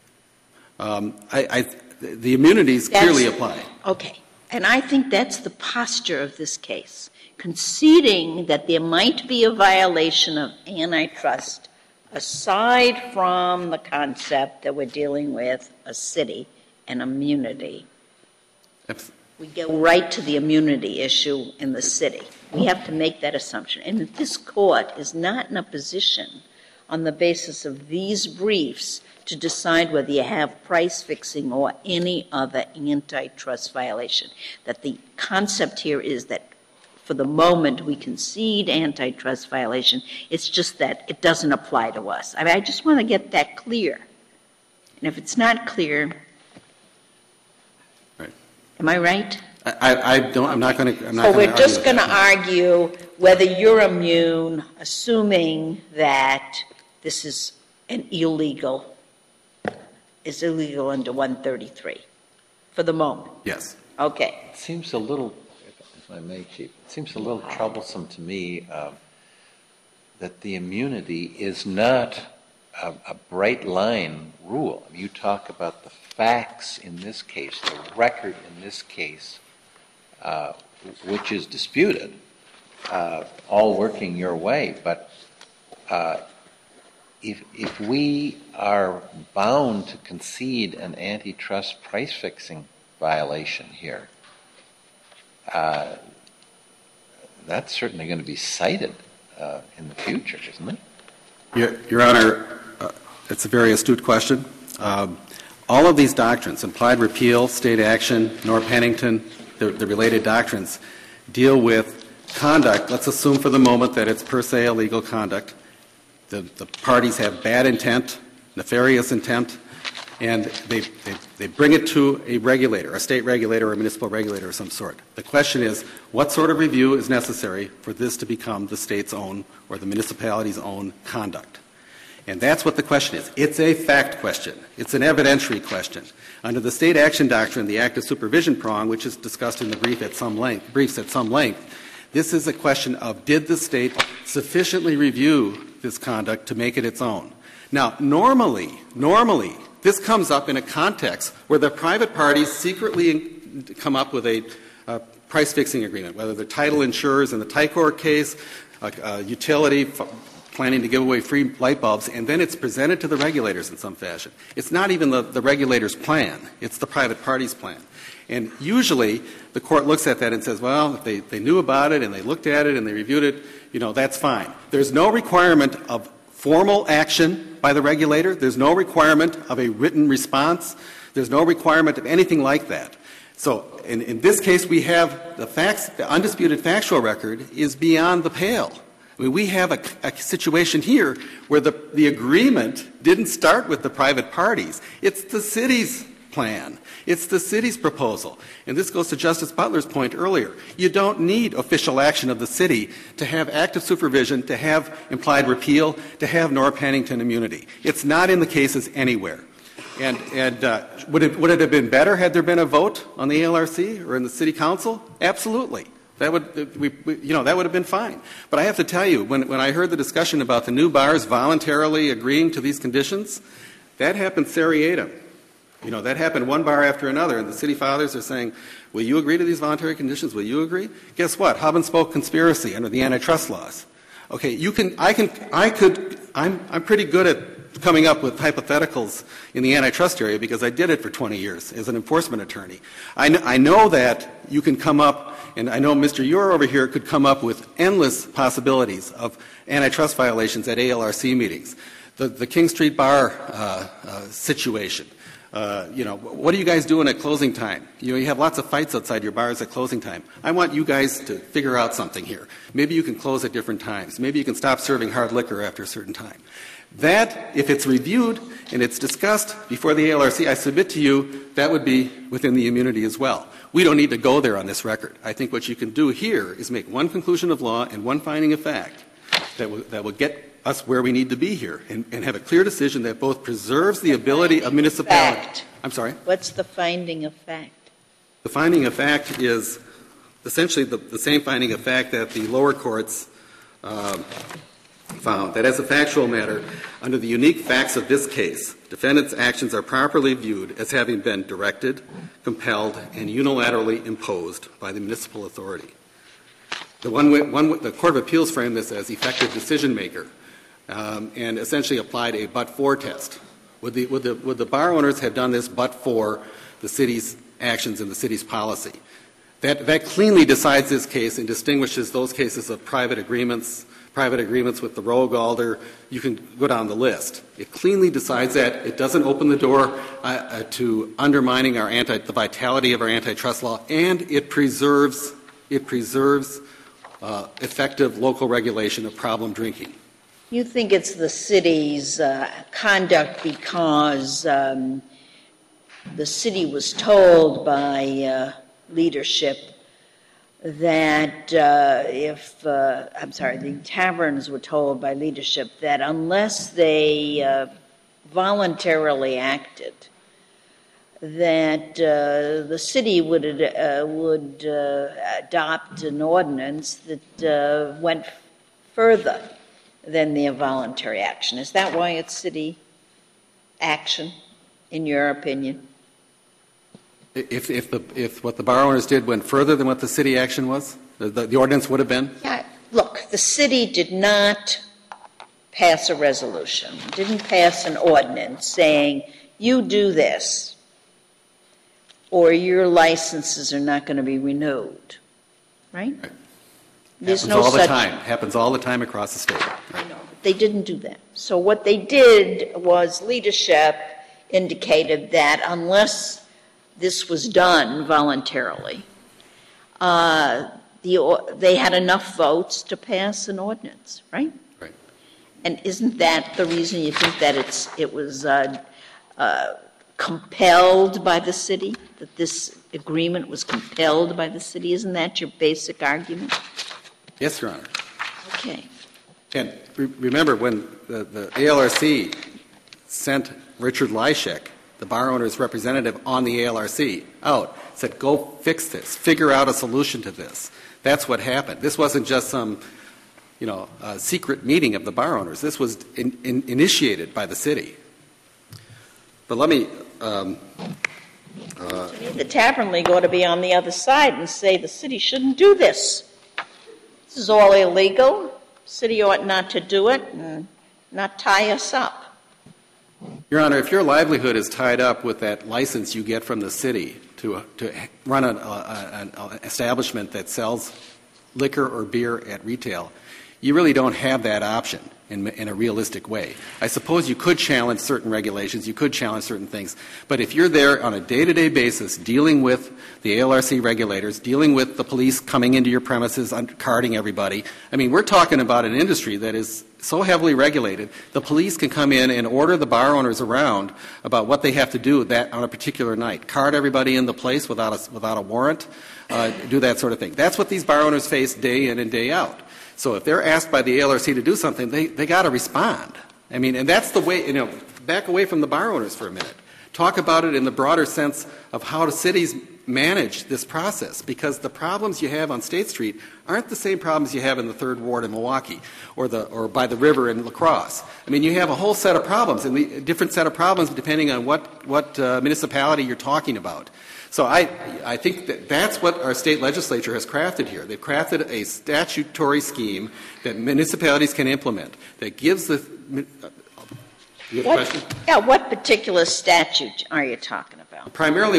The immunities clearly apply. Okay. And I think that's the posture of this case. Conceding that there might be a violation of antitrust aside from the concept that we're dealing with a city and immunity. We go right to the immunity issue in the city. We have to make that assumption. And this court is not in a position on the basis of these briefs to decide whether you have price fixing or any other antitrust violation. That the concept here is that for the moment we concede antitrust violation, it's just that it doesn't apply to us. I mean, I just want to get that clear. And if it's not clear, right. Am I right? I'm not going to. So we're just going to argue whether you're immune, assuming that this is illegal under 133 for the moment. Yes. Okay. It seems a little, if I may, Chief, it seems a little troublesome to me that the immunity is not a bright line rule. I mean, you talk about the facts in this case, the record in this case, which is disputed, all working your way. But if we are bound to concede an antitrust price fixing violation here, that's certainly going to be cited in the future, isn't it? Your Honor, it's a very astute question. All of these doctrines, implied repeal, state action, Norr-Pennington, the related doctrines, deal with conduct. Let's assume for the moment that it's per se illegal conduct. The parties have bad intent, nefarious intent, and they bring it to a regulator, a state regulator or a municipal regulator of some sort. The question is, what sort of review is necessary for this to become the state's own or the municipality's own conduct? And that's what the question is. It's a fact question. It's an evidentiary question. Under the state action doctrine, the active supervision prong, which is discussed in the briefs at some length, this is a question of, did the state sufficiently review this conduct to make it its own? Now, normally, this comes up in a context where the private parties secretly come up with a price-fixing agreement, whether the title insurers in the Tycor case, a utility planning to give away free light bulbs, and then it's presented to the regulators in some fashion. It's not even the regulator's plan. It's the private party's plan. And usually the court looks at that and says, well, if they knew about it and they looked at it and they reviewed it, that's fine. There's no requirement of formal action by the regulator. There's no requirement of a written response. There's no requirement of anything like that. So in this case, we have the facts, the undisputed factual record is beyond the pale. I mean, we have a situation here where the agreement didn't start with the private parties. It's the city's plan. It's the city's proposal. And this goes to Justice Butler's point earlier. You don't need official action of the city to have active supervision, to have implied repeal, to have Norr-Pennington immunity. It's not in the cases anywhere. And would it have been better had there been a vote on the ALRC or in the city council? Absolutely. That would have been fine. But I have to tell you, when I heard the discussion about the new bars voluntarily agreeing to these conditions, that happened seriatim. That happened one bar after another, and the city fathers are saying, will you agree to these voluntary conditions? Will you agree? Guess what? Hub and spoke conspiracy under the antitrust laws. Okay, I'm pretty good at coming up with hypotheticals in the antitrust area because I did it for 20 years as an enforcement attorney. I know that you can come up, and I know Mr. Ure over here could come up with endless possibilities of antitrust violations at ALRC meetings. The King Street Bar situation. What are you guys doing at closing time? You have lots of fights outside your bars at closing time. I want you guys to figure out something here. Maybe you can close at different times. Maybe you can stop serving hard liquor after a certain time. That, if it's reviewed and it's discussed before the ALRC, I submit to you that would be within the immunity as well. We don't need to go there on this record. I think what you can do here is make one conclusion of law and one finding of fact that will get us where we need to be here and have a clear decision that both preserves the ability of municipalities. I'm sorry? What's the finding of fact? The finding of fact is essentially the same finding of fact that the lower courts found, that as a factual matter, under the unique facts of this case, defendants' actions are properly viewed as having been directed, compelled, and unilaterally imposed by the municipal authority. The Court of Appeals framed this as effective decision-maker and essentially applied a but-for test. Would the bar owners have done this but for the city's actions and the city's policy? That cleanly decides this case and distinguishes those cases of private agreements with the rogue alder. You can go down the list. It cleanly decides that. It doesn't open the door to undermining the vitality of our antitrust law, and it preserves effective local regulation of problem drinking. You think it's the city's conduct because the city was told by leadership that the taverns were told by leadership that unless they voluntarily acted, that the city would adopt an ordinance that went further than their voluntary action. Is that why it's city action, in your opinion? If what the bar owners did went further than what the city action was, the ordinance would have been? Yeah, look, the city did not pass a resolution, didn't pass an ordinance saying, you do this, or your licenses are not going to be renewed, right? There's no such. Happens all the time across the state. Right. No, they didn't do that. So what they did was leadership indicated that unless this was done voluntarily, they had enough votes to pass an ordinance, right? Right. And isn't that the reason you think that it was compelled by the city, that this agreement was compelled by the city? Isn't that your basic argument? Yes, Your Honor. Okay. And remember, when the ALRC sent Richard Lyshek, the bar owner's representative on the ALRC, out, said, go fix this, figure out a solution to this. That's what happened. This wasn't just some, secret meeting of the bar owners. This was initiated by the city. But let me... the Tavern League ought to be on the other side and say the city shouldn't do this. This is all illegal. The city ought not to do it and not tie us up. Your Honor, if your livelihood is tied up with that license you get from the city to run an establishment that sells liquor or beer at retail, you really don't have that option in a realistic way. I suppose you could challenge certain regulations, you could challenge certain things, but if you're there on a day-to-day basis dealing with the ALRC regulators, dealing with the police coming into your premises, carding everybody, I mean, we're talking about an industry that is so heavily regulated, the police can come in and order the bar owners around about what they have to do that on a particular night, card everybody in the place without a warrant, do that sort of thing. That's what these bar owners face day in and day out. So if they're asked by the ALRC to do something, they got to respond. I mean, and that's the way, back away from the bar owners for a minute. Talk about it in the broader sense of how the cities manage this process, because the problems you have on State Street aren't the same problems you have in the 3rd Ward in Milwaukee or by the river in La Crosse. I mean, you have a whole set of problems, and a different set of problems depending on what municipality you're talking about. So I think that's what our state legislature has crafted here. They've crafted a statutory scheme that municipalities can implement that gives the you have a question? Yeah, what particular statute are you talking about? Primarily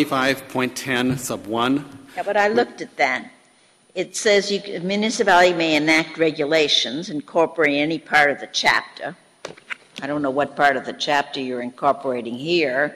125.10 sub 1. Yeah, but I looked at that. It says a municipality may enact regulations incorporating any part of the chapter. I don't know what part of the chapter you're incorporating here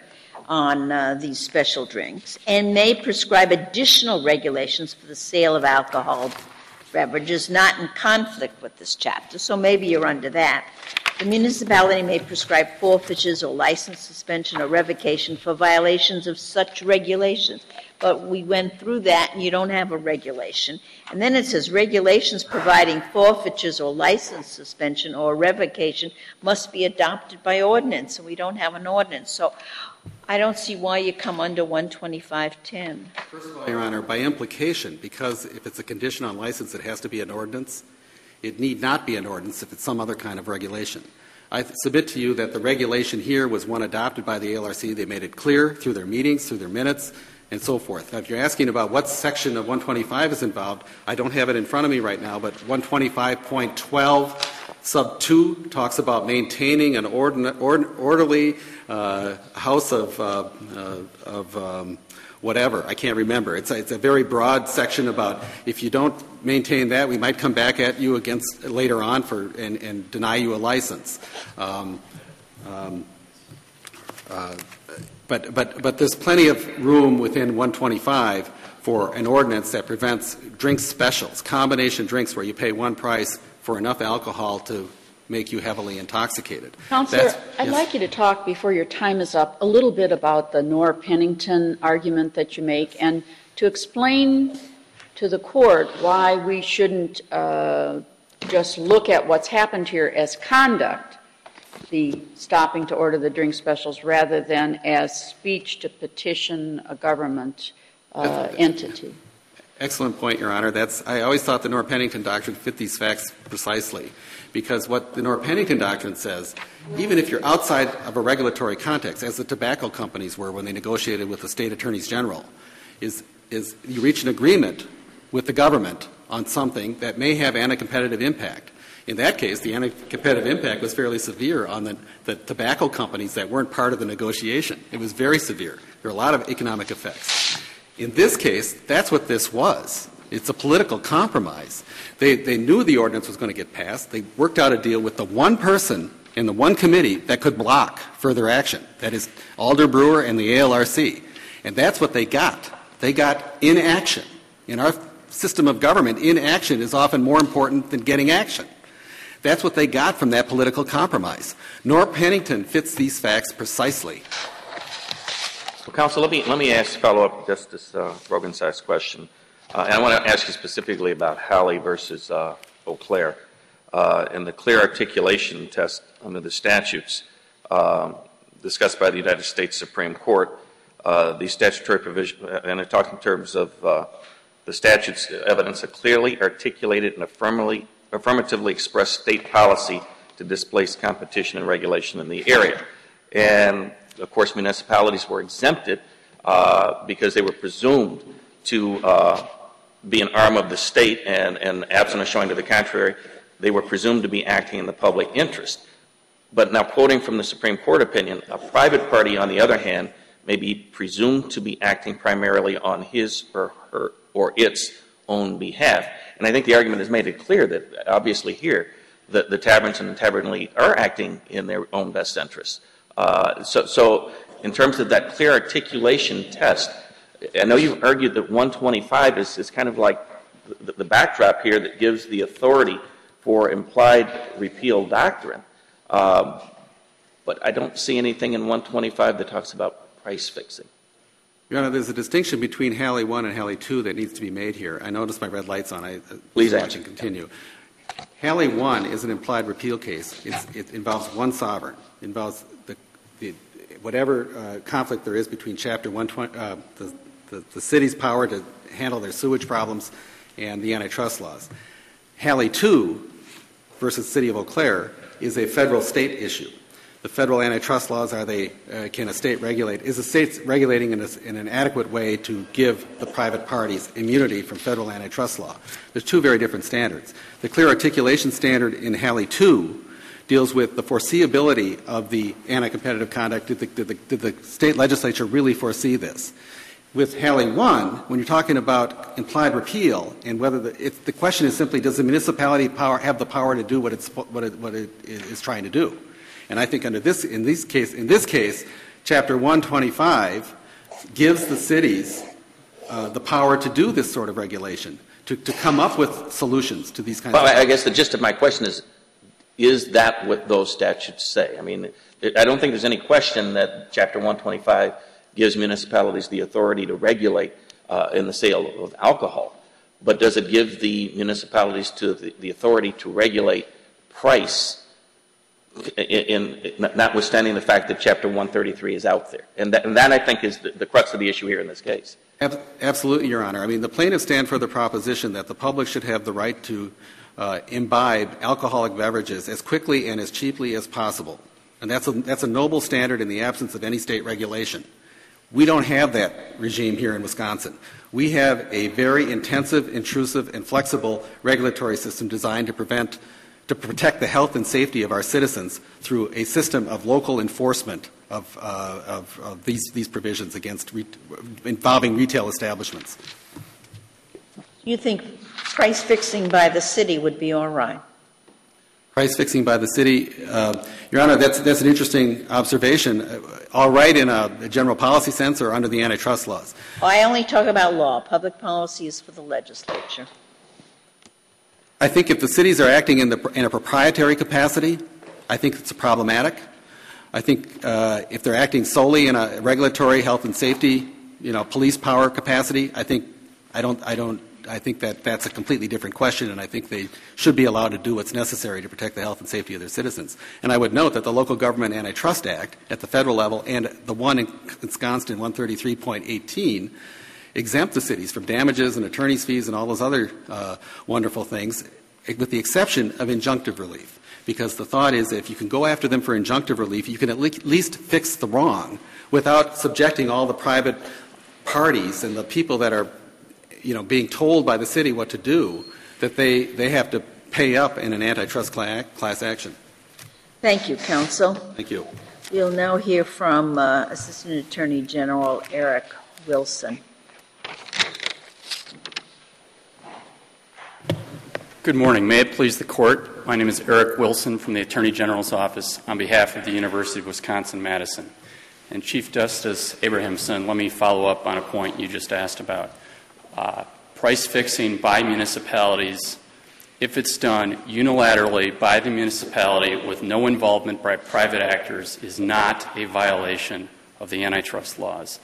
on these special drinks, and may prescribe additional regulations for the sale of alcohol beverages not in conflict with this chapter. So maybe you're under that. The municipality may prescribe forfeitures or license suspension or revocation for violations of such regulations. But we went through that, and you don't have a regulation. And then it says regulations providing forfeitures or license suspension or revocation must be adopted by ordinance, and we don't have an ordinance. So I don't see why you come under 125.10. First of all, Your Honor, by implication, because if it's a condition on license, it has to be an ordinance. It need not be an ordinance if it's some other kind of regulation. I submit to you that the regulation here was one adopted by the ALRC. They made it clear through their meetings, through their minutes, and so forth. Now, if you're asking about what section of 125 is involved, I don't have it in front of me right now, but 125.12 sub 2 talks about maintaining an orderly house of whatever. I can't remember. It's a very broad section about if you don't maintain that, we might come back at you against later on and deny you a license. But there's plenty of room within 125 for an ordinance that prevents drink specials, combination drinks where you pay one price for enough alcohol to make you heavily intoxicated. Counselor, I'd like you to talk, before your time is up, a little bit about the Knorr-Pennington argument that you make, and to explain to the court why we shouldn't just look at what's happened here as conduct, the stopping to order the drink specials, rather than as speech to petition a government entity. Excellent point, Your Honor. I always thought the Norr-Pennington Doctrine fit these facts precisely, because what the Norr-Pennington Doctrine says, even if you're outside of a regulatory context, as the tobacco companies were when they negotiated with the state attorneys general, is you reach an agreement with the government on something that may have anti-competitive impact. In that case, the anti-competitive impact was fairly severe on the tobacco companies that weren't part of the negotiation. It was very severe. There were a lot of economic effects. In this case, that's what this was. It's a political compromise. They knew the ordinance was going to get passed. They worked out a deal with the one person in the one committee that could block further action. That is Alder Brewer and the ALRC. And that's what they got. They got inaction. In our system of government, inaction is often more important than getting action. That's what they got from that political compromise. Norr-Pennington fits these facts precisely. Well, Counsel, let me follow up Justice Rogensack's question. And I want to ask you specifically about Halley versus Eau Claire and the clear articulation test under the statutes discussed by the United States Supreme Court. The statutory provision, and I talk in terms of the statute's evidence, a clearly articulated and affirmatively expressed state policy to displace competition and regulation in the area. And, of course, municipalities were exempted because they were presumed to be an arm of the state, and absent a showing to the contrary, they were presumed to be acting in the public interest. But now, quoting from the Supreme Court opinion, a private party, on the other hand, may be presumed to be acting primarily on his or her or its own behalf. And I think the argument has made it clear that, obviously here, the taverns and the tavern elite are acting in their own best interest. So in terms of that clear articulation test, I know you've argued that 125 is kind of like the backdrop here that gives the authority for implied repeal doctrine. But I don't see anything in 125 that talks about price fixing. Your Honor, there's a distinction between Halley 1 and Halley 2 that needs to be made here. I noticed my red light's on. Please watch and continue. Halley 1 is an implied repeal case. It involves one sovereign. It involves whatever conflict there is between Chapter 120, the city's power to handle their sewage problems and the antitrust laws. Halley 2 versus City of Eau Claire is a federal-state issue. The federal antitrust laws, can a state regulate? Is the state regulating in an adequate way to give the private parties immunity from federal antitrust law? There's two very different standards. The clear articulation standard in Halley 2 deals with the foreseeability of the anti-competitive conduct. Did the state legislature really foresee this? With Halley 1, when you're talking about implied repeal, and whether the question is simply, does the municipality have the power to do what it is trying to do? And I think in this case, Chapter 125 gives the cities the power to do this sort of regulation, to come up with solutions to these kinds of problems. I guess the gist of my question is that what those statutes say? I mean, I don't think there's any question that Chapter 125 gives municipalities the authority to regulate in the sale of alcohol. But does it give the municipalities the authority to regulate price, notwithstanding the fact that Chapter 133 is out there? And that I think, is the crux of the issue here in this case. Absolutely, Your Honor. I mean, the plaintiffs stand for the proposition that the public should have the right to imbibe alcoholic beverages as quickly and as cheaply as possible. And that's a noble standard in the absence of any state regulation. We don't have that regime here in Wisconsin. We have a very intensive, intrusive, and flexible regulatory system designed to protect the health and safety of our citizens through a system of local enforcement of these provisions involving retail establishments. You think price fixing by the city would be all right? Price fixing by the city, Your Honor, that's an interesting observation. All right in a general policy sense or under the antitrust laws? Well, I only talk about law. Public policy is for the legislature. I think if the cities are acting in a proprietary capacity, I think it's problematic. I think if they're acting solely in a regulatory health and safety, police power capacity, I think that's a completely different question, and I think they should be allowed to do what's necessary to protect the health and safety of their citizens. And I would note that the Local Government Antitrust Act at the federal level and the one ensconced in 133.18 exempt the cities from damages and attorney's fees and all those other wonderful things, with the exception of injunctive relief. Because the thought is that if you can go after them for injunctive relief, you can at least fix the wrong without subjecting all the private parties and the people that are, being told by the city what to do, that they have to pay up in an antitrust class action. Thank you, counsel. Thank you. We'll now hear from Assistant Attorney General Eric Wilson. Good morning. May it please the Court, my name is Eric Wilson from the Attorney General's Office on behalf of the University of Wisconsin-Madison. And Chief Justice Abrahamson, let me follow up on a point you just asked about. Price fixing by municipalities, if it's done unilaterally by the municipality with no involvement by private actors, is not a violation of the antitrust laws.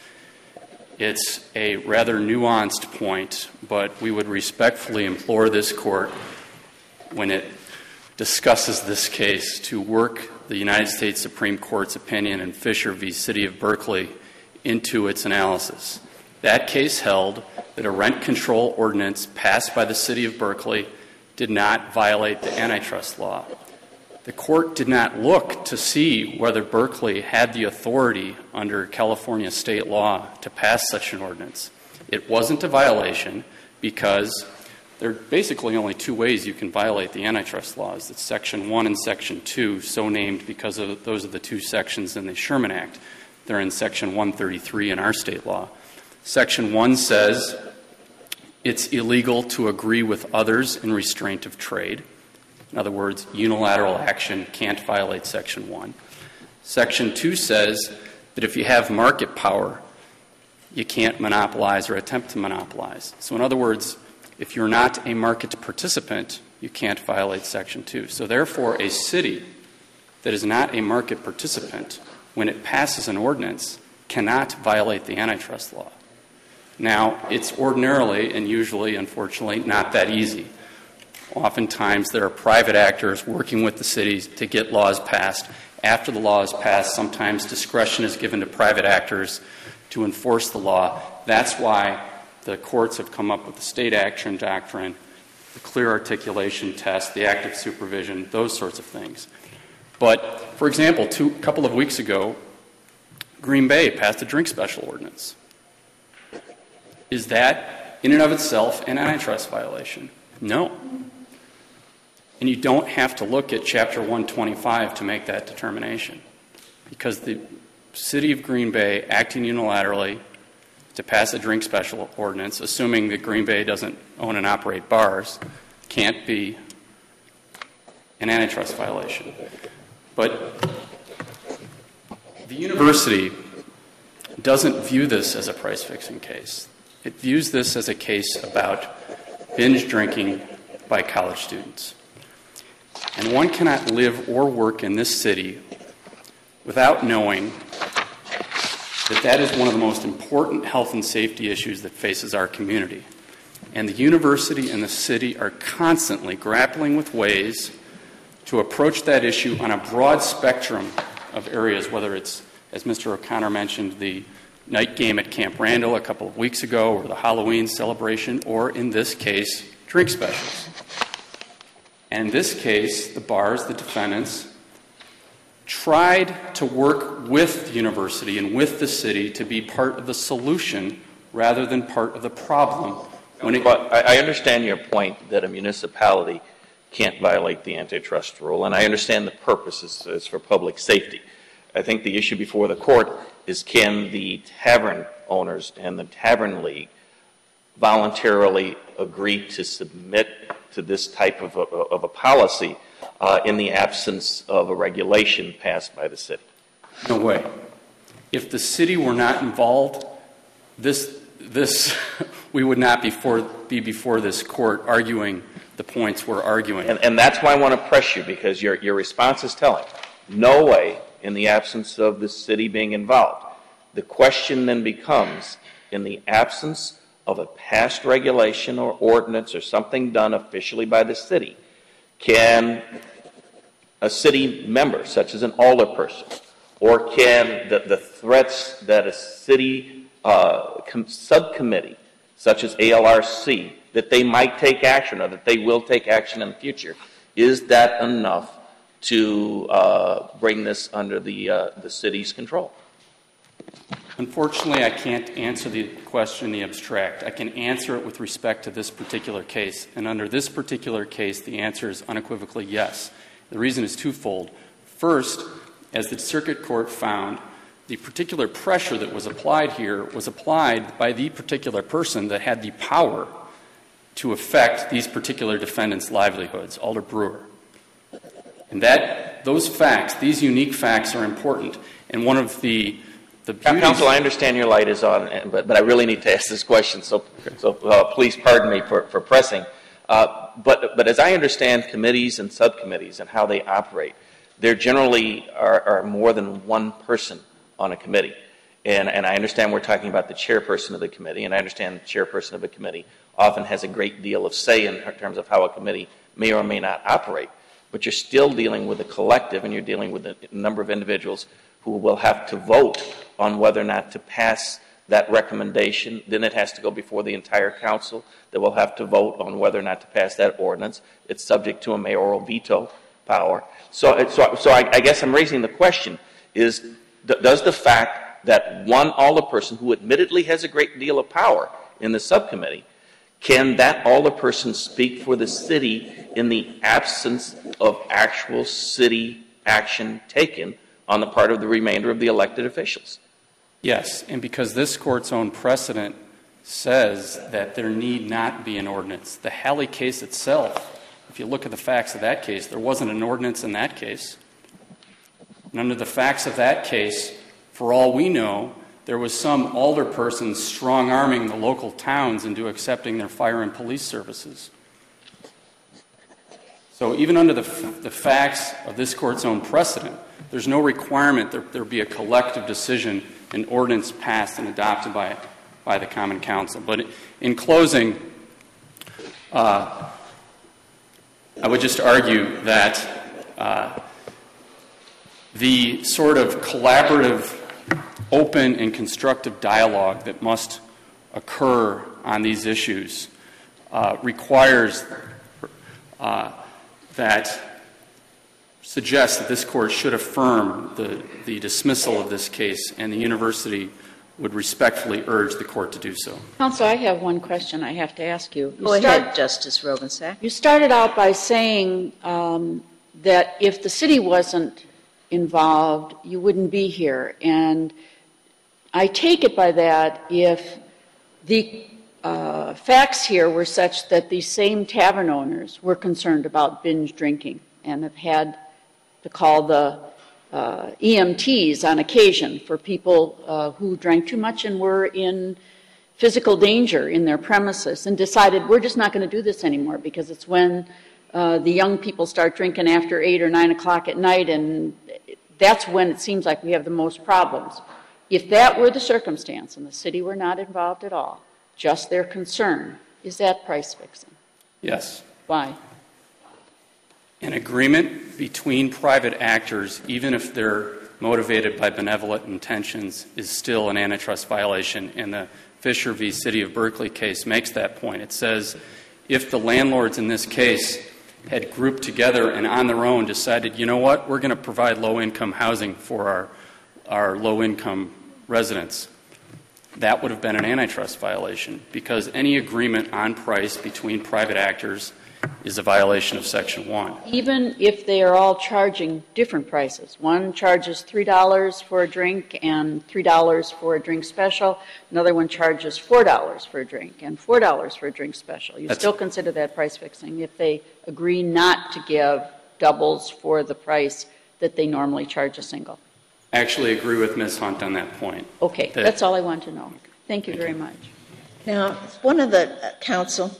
It's a rather nuanced point, but we would respectfully implore this Court, when it discusses this case, to work the United States Supreme Court's opinion in Fisher v. City of Berkeley into its analysis. That case held that a rent control ordinance passed by the City of Berkeley did not violate the antitrust law. The Court did not look to see whether Berkeley had the authority under California state law to pass such an ordinance. It wasn't a violation because there are basically only two ways you can violate the antitrust laws. It's Section 1 and Section 2, so named because those are the two sections in the Sherman Act. They're in Section 133 in our state law. Section 1 says it's illegal to agree with others in restraint of trade. In other words, unilateral action can't violate Section 1. Section 2 says that if you have market power, you can't monopolize or attempt to monopolize. So in other words, if you're not a market participant, you can't violate Section 2. So therefore, a city that is not a market participant, when it passes an ordinance, cannot violate the antitrust law. Now, it's ordinarily and usually, unfortunately, not that easy. Oftentimes, there are private actors working with the cities to get laws passed. After the law is passed, sometimes discretion is given to private actors to enforce the law. That's why the courts have come up with the state action doctrine, the clear articulation test, the active supervision, those sorts of things. But, for example, a couple of weeks ago, Green Bay passed a drink special ordinance. Is that, in and of itself, an antitrust violation? No. And you don't have to look at Chapter 125 to make that determination, because the city of Green Bay, acting unilaterally to pass a drink special ordinance, assuming that Green Bay doesn't own and operate bars, can't be an antitrust violation. But the university doesn't view this as a price-fixing case. It views this as a case about binge drinking by college students. And one cannot live or work in this city without knowing that that is one of the most important health and safety issues that faces our community. And the university and the city are constantly grappling with ways to approach that issue on a broad spectrum of areas, whether it's, as Mr. O'Connor mentioned, the night game at Camp Randall a couple of weeks ago, or the Halloween celebration, or in this case, drink specials. And in this case, the bars, the defendants, tried to work with the university and with the city to be part of the solution rather than part of the problem. But I understand your point that a municipality can't violate the antitrust rule, and I understand the purpose is for public safety. I think the issue before the court is, can the tavern owners and the tavern league voluntarily agree to submit to this type of a policy in the absence of a regulation passed by the city? No way. If the city were not involved, we would not be before this court arguing the points we're arguing. And that's why I want to press you, because your response is telling. No way, in the absence of the city being involved. The question then becomes, in the absence of a passed regulation or ordinance or something done officially by the city, can a city member, such as an alderperson, or can the threats that a city subcommittee, such as ALRC, that they might take action or that they will take action in the future, is that enough to bring this under the city's control? Unfortunately, I can't answer the question in the abstract. I can answer it with respect to this particular case. And under this particular case, the answer is unequivocally yes. The reason is twofold. First, as the circuit court found, the particular pressure that was applied here was applied by the particular person that had the power to affect these particular defendants' livelihoods, Alder Brewer. And those facts, these unique facts, are important. And one of the beauties... Counsel, I understand your light is on, but I really need to ask this question, so please pardon me for pressing. But as I understand committees and subcommittees and how they operate, there generally are more than one person on a committee. And I understand we're talking about the chairperson of the committee, and I understand the chairperson of a committee often has a great deal of say in terms of how a committee may or may not operate. But you're still dealing with a collective, and you're dealing with a number of individuals who will have to vote on whether or not to pass that recommendation. Then it has to go before the entire council that will have to vote on whether or not to pass that ordinance. It's subject to a mayoral veto power. So I guess I'm raising the question is, does the fact that one alderperson who admittedly has a great deal of power in the subcommittee, can that alderperson speak for the city in the absence of actual city action taken on the part of the remainder of the elected officials? Yes, and because this court's own precedent says that there need not be an ordinance. The Halley case itself, if you look at the facts of that case, there wasn't an ordinance in that case. And under the facts of that case, for all we know, there was some alderperson strong-arming the local towns into accepting their fire and police services. So even under the facts of this court's own precedent, there's no requirement that there be a collective decision, an ordinance passed and adopted by the Common Council. But in closing, I would just argue that the sort of collaborative, open and constructive dialogue that must occur on these issues requires that suggests that this court should affirm the dismissal of this case, and the university would respectfully urge the court to do so. Counsel, I have one question I have to ask you. Go ahead, Justice Rogensack. You started out by saying that if the city wasn't involved, you wouldn't be here. And I take it by that if the facts here were such that these same tavern owners were concerned about binge drinking and have had to call the EMTs on occasion for people who drank too much and were in physical danger in their premises, and decided we're just not going to do this anymore because it's when the young people start drinking after 8 or 9 o'clock at night, and that's when it seems like we have the most problems. If that were the circumstance and the city were not involved at all, just their concern, is that price fixing? Yes. Why? An agreement between private actors, even if they're motivated by benevolent intentions, is still an antitrust violation, and the Fisher v. City of Berkeley case makes that point. It says if the landlords in this case had grouped together and on their own decided, you know what, we're going to provide low-income housing for our low-income residents, that would have been an antitrust violation, because any agreement on price between private actors is a violation of Section 1. Even if they are all charging different prices. One charges $3 for a drink and $3 for a drink special. Another one charges $4 for a drink and $4 for a drink special. You still consider that price fixing if they agree not to give doubles for the price that they normally charge a single. I actually agree with Ms. Hunt on that point. Okay, that's all I want to know. Thank you very much. Now, one of the counsel,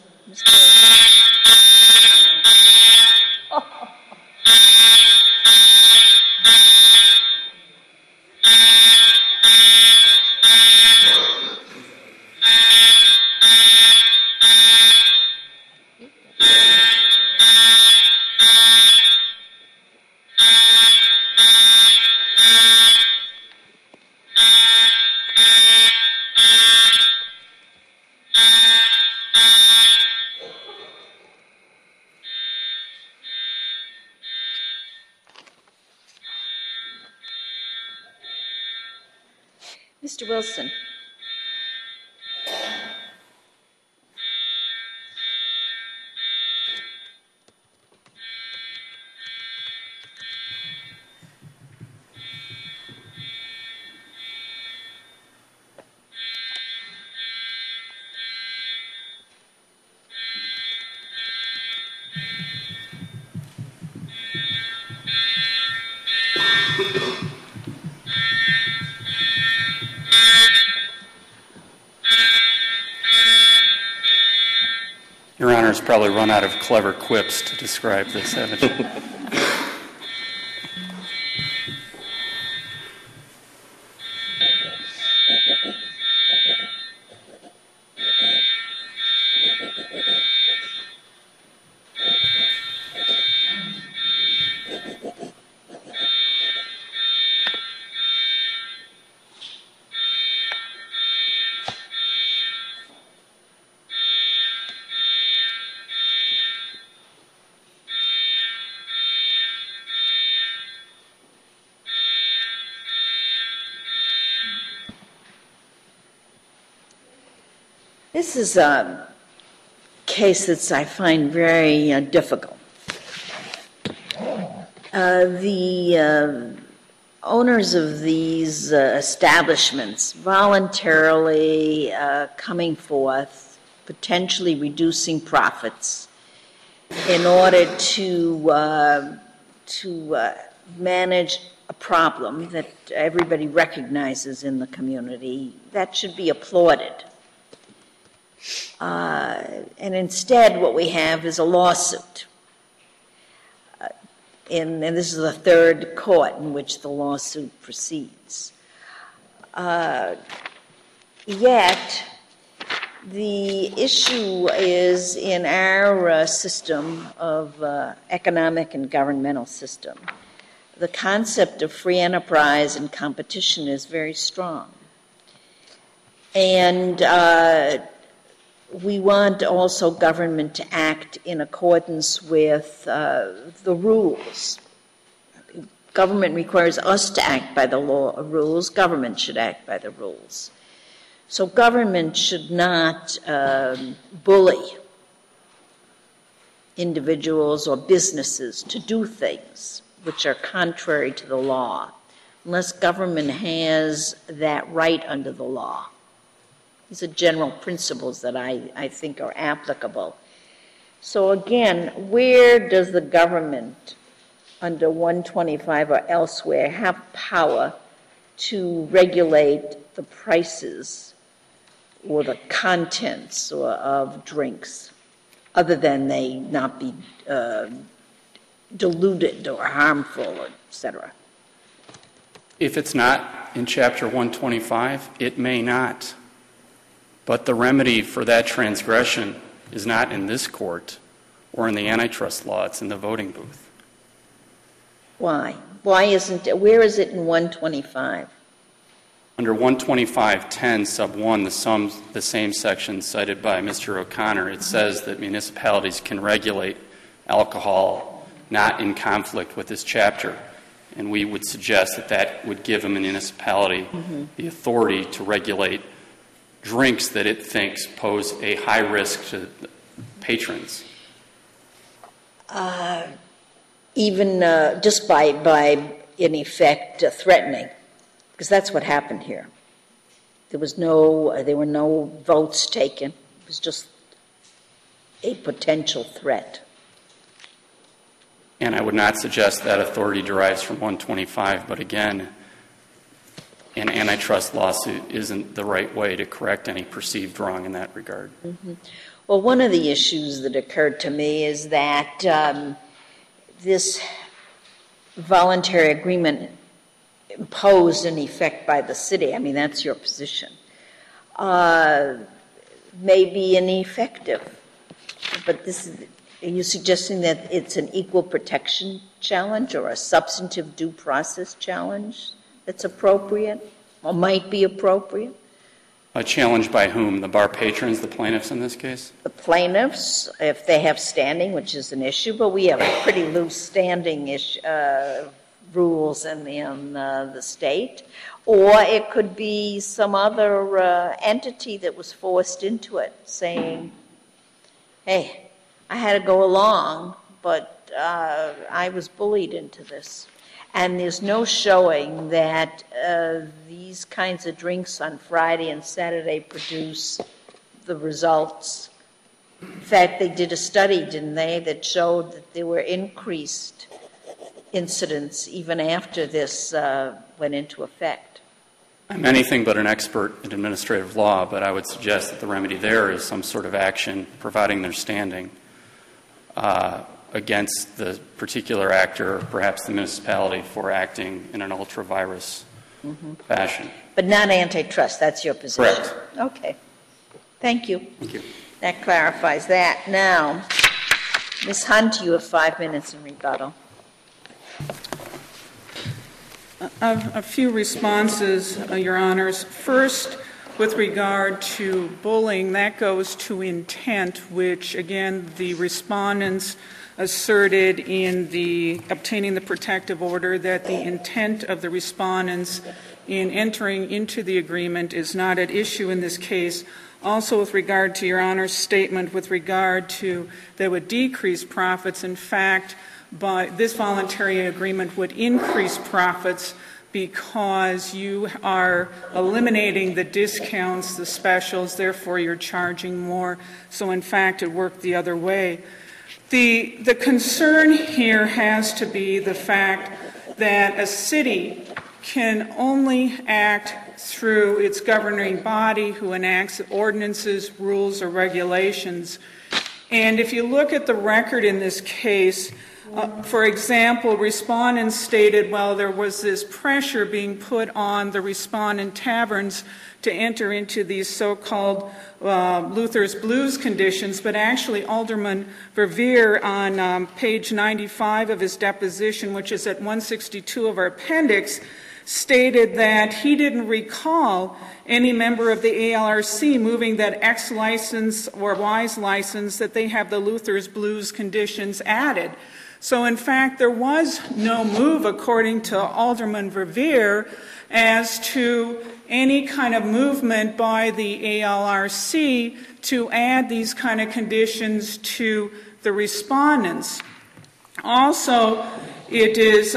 Mr. Wilson. Your Honor has probably run out of clever quips to describe this, haven't you? This is a case that I find very difficult. The owners of these establishments voluntarily coming forth, potentially reducing profits in order to manage a problem that everybody recognizes in the community, that should be applauded. And instead, what we have is a lawsuit. And this is the third court in which the lawsuit proceeds. Yet, the issue is in our system of economic and governmental system. The concept of free enterprise and competition is very strong. And we want also government to act in accordance with the rules. Government requires us to act by the law of rules. Government should act by the rules. So government should not bully individuals or businesses to do things which are contrary to the law, unless government has that right under the law. These are general principles that I think are applicable. So again, where does the government, under 125 or elsewhere, have power to regulate the prices or the contents of drinks, other than they not be diluted or harmful, etc.? If it's not in Chapter 125, it may not. But the remedy for that transgression is not in this court or in the antitrust law. It's in the voting booth. Why? Why isn't it? Where is it in 125? Under 125.10 sub 1, the same section cited by Mr. O'Connor, it says that municipalities can regulate alcohol not in conflict with this chapter. And we would suggest that that would give a municipality the authority to regulate drinks that it thinks pose a high risk to patrons. Even just by in effect, threatening, because that's what happened here. There were no votes taken. It was just a potential threat. And I would not suggest that authority derives from 125, but again, an antitrust lawsuit isn't the right way to correct any perceived wrong in that regard. Mm-hmm. Well, one of the issues that occurred to me is that this voluntary agreement imposed in effect by the city, I mean, that's your position, may be ineffective. But are you suggesting that it's an equal protection challenge or a substantive due process challenge that's appropriate or might be appropriate? A challenge by whom? The bar patrons, the plaintiffs in this case? The plaintiffs, if they have standing, which is an issue, but we have a pretty loose standing rules in the state, Or it could be some other entity that was forced into it saying, hey, I had to go along, but I was bullied into this. And there's no showing that these kinds of drinks on Friday and Saturday produce the results. In fact, they did a study, didn't they, that showed that there were increased incidents even after this went into effect. I'm anything but an expert in administrative law, but I would suggest that the remedy there is some sort of action providing their standing against the particular actor, perhaps the municipality, for acting in an ultra-virus fashion. But not antitrust, that's your position? Correct. Okay. Thank you. Thank you. That clarifies that. Now, Ms. Hunt, you have 5 minutes in rebuttal. A few responses, Your Honors. First, with regard to bullying, that goes to intent, which, again, the respondents asserted in the obtaining the protective order that the intent of the respondents in entering into the agreement is not at issue in this case. Also, with regard to Your Honor's statement with regard to that would decrease profits, in fact, this voluntary agreement would increase profits because you are eliminating the discounts, the specials, therefore you're charging more. So, in fact, it worked the other way. The concern here has to be the fact that a city can only act through its governing body who enacts ordinances, rules, or regulations. And if you look at the record in this case, for example, respondents stated, well, there was this pressure being put on the respondent taverns to enter into these so-called Luther's Blues conditions, but actually Alderman Verveer on page 95 of his deposition, which is at 162 of our appendix, stated that he didn't recall any member of the ALRC moving that X license or Y's license that they have the Luther's Blues conditions added. So, in fact, there was no move, according to Alderman Verveer, as to any kind of movement by the ALRC to add these kind of conditions to the respondents. Also, it is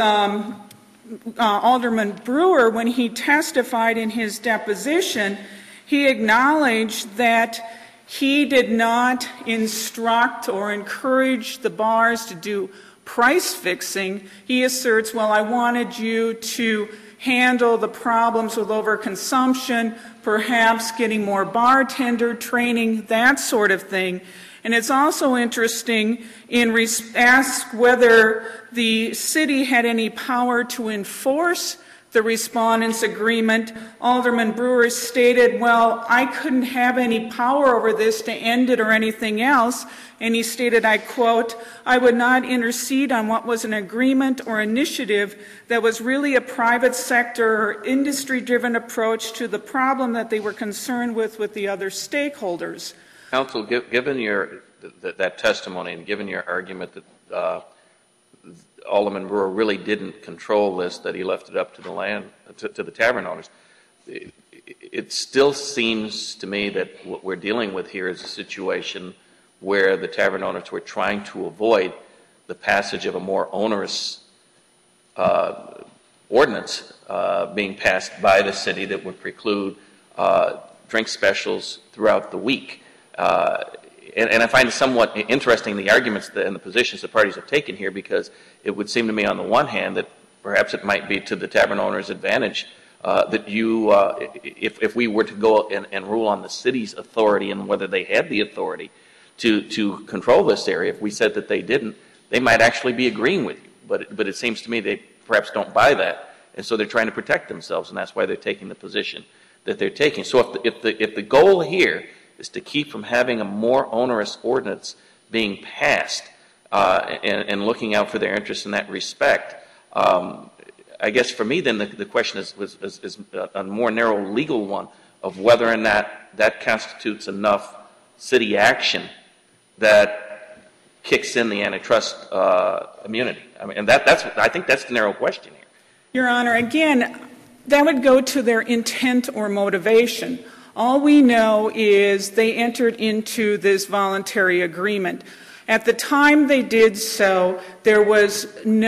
Alderman Brewer, when he testified in his deposition, he acknowledged that he did not instruct or encourage the bars to do price fixing. He asserts, well, I wanted you to handle the problems with overconsumption, perhaps getting more bartender training, that sort of thing. And it's also interesting ask whether the city had any power to enforce the respondents' agreement. Alderman Brewer stated, well, I couldn't have any power over this to end it or anything else. And he stated, I quote, I would not intercede on what was an agreement or initiative that was really a private sector or industry-driven approach to the problem that they were concerned with the other stakeholders. Counsel, given that testimony and given your argument that Alderman Brewer really didn't control this, that he left it up to the tavern owners, it still seems to me that what we're dealing with here is a situation where the tavern owners were trying to avoid the passage of a more onerous ordinance being passed by the city that would preclude drink specials throughout the week. And I find it somewhat interesting, the arguments and the positions the parties have taken here, because it would seem to me on the one hand that perhaps it might be to the tavern owner's advantage that you, if we were to go and rule on the city's authority and whether they had the authority to control this area, if we said that they didn't, they might actually be agreeing with you. But it seems to me they perhaps don't buy that, and so they're trying to protect themselves, and that's why they're taking the position that they're taking. So if the goal here is to keep from having a more onerous ordinance being passed and looking out for their interests in that respect, I guess for me then the question is a more narrow legal one of whether or not that constitutes enough city action that kicks in the antitrust immunity. I mean, and I think that's the narrow question here. Your Honor, again, that would go to their intent or motivation. All we know is they entered into this voluntary agreement. At the time they did so, there was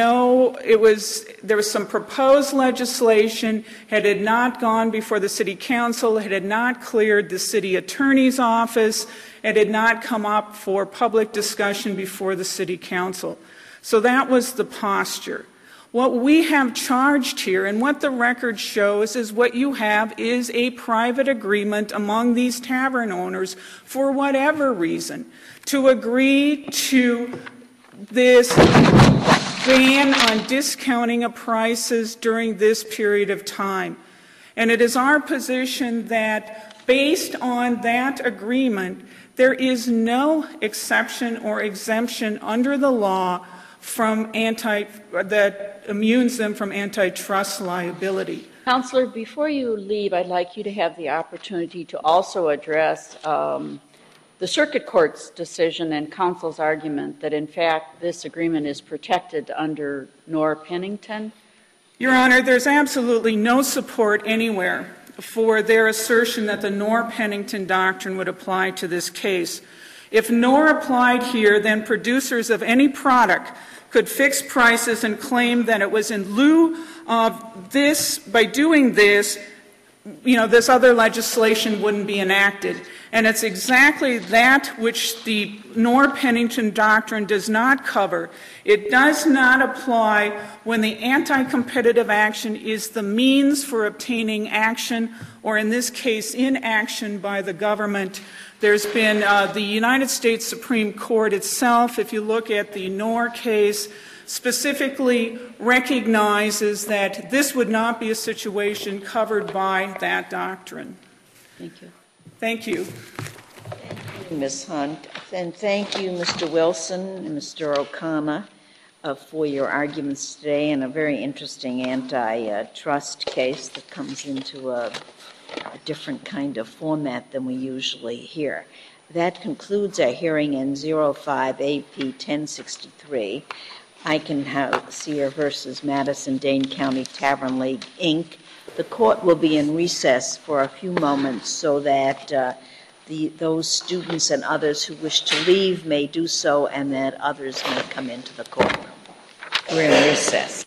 some proposed legislation. It had not gone before the city council. It had not cleared the city attorney's office. It had not come up for public discussion before the city council. So that was the posture. What we have charged here and what the record shows is what you have is a private agreement among these tavern owners for whatever reason to agree to this ban on discounting of prices during this period of time. And it is our position that based on that agreement, there is no exception or exemption under the law that immunes them from antitrust liability. Counselor, before you leave, I'd like you to have the opportunity to also address the Circuit Court's decision and Council's argument that, in fact, this agreement is protected under Knorr-Pennington. Your Honor, there's absolutely no support anywhere for their assertion that the Knorr-Pennington doctrine would apply to this case. If Knorr applied here, then producers of any product could fix prices and claim that it was in lieu of this, by doing this, this other legislation wouldn't be enacted. And it's exactly that which the Knorr-Pennington doctrine does not cover. It does not apply when the anti-competitive action is the means for obtaining action, or in this case, inaction by the government. There's been the United States Supreme Court itself, if you look at the Knorr case, specifically recognizes that this would not be a situation covered by that doctrine. Thank you. Thank you. Thank you, Ms. Hunt. And thank you, Mr. Wilson and Mr. O'Connor, for your arguments today in a very interesting antitrust case that comes into a different kind of format than we usually hear. That concludes our hearing in 05 AP 1063. Eichenseer versus Madison-Dane County Tavern League, Inc. The court will be in recess for a few moments so that those students and others who wish to leave may do so and that others may come into the courtroom. We're in recess.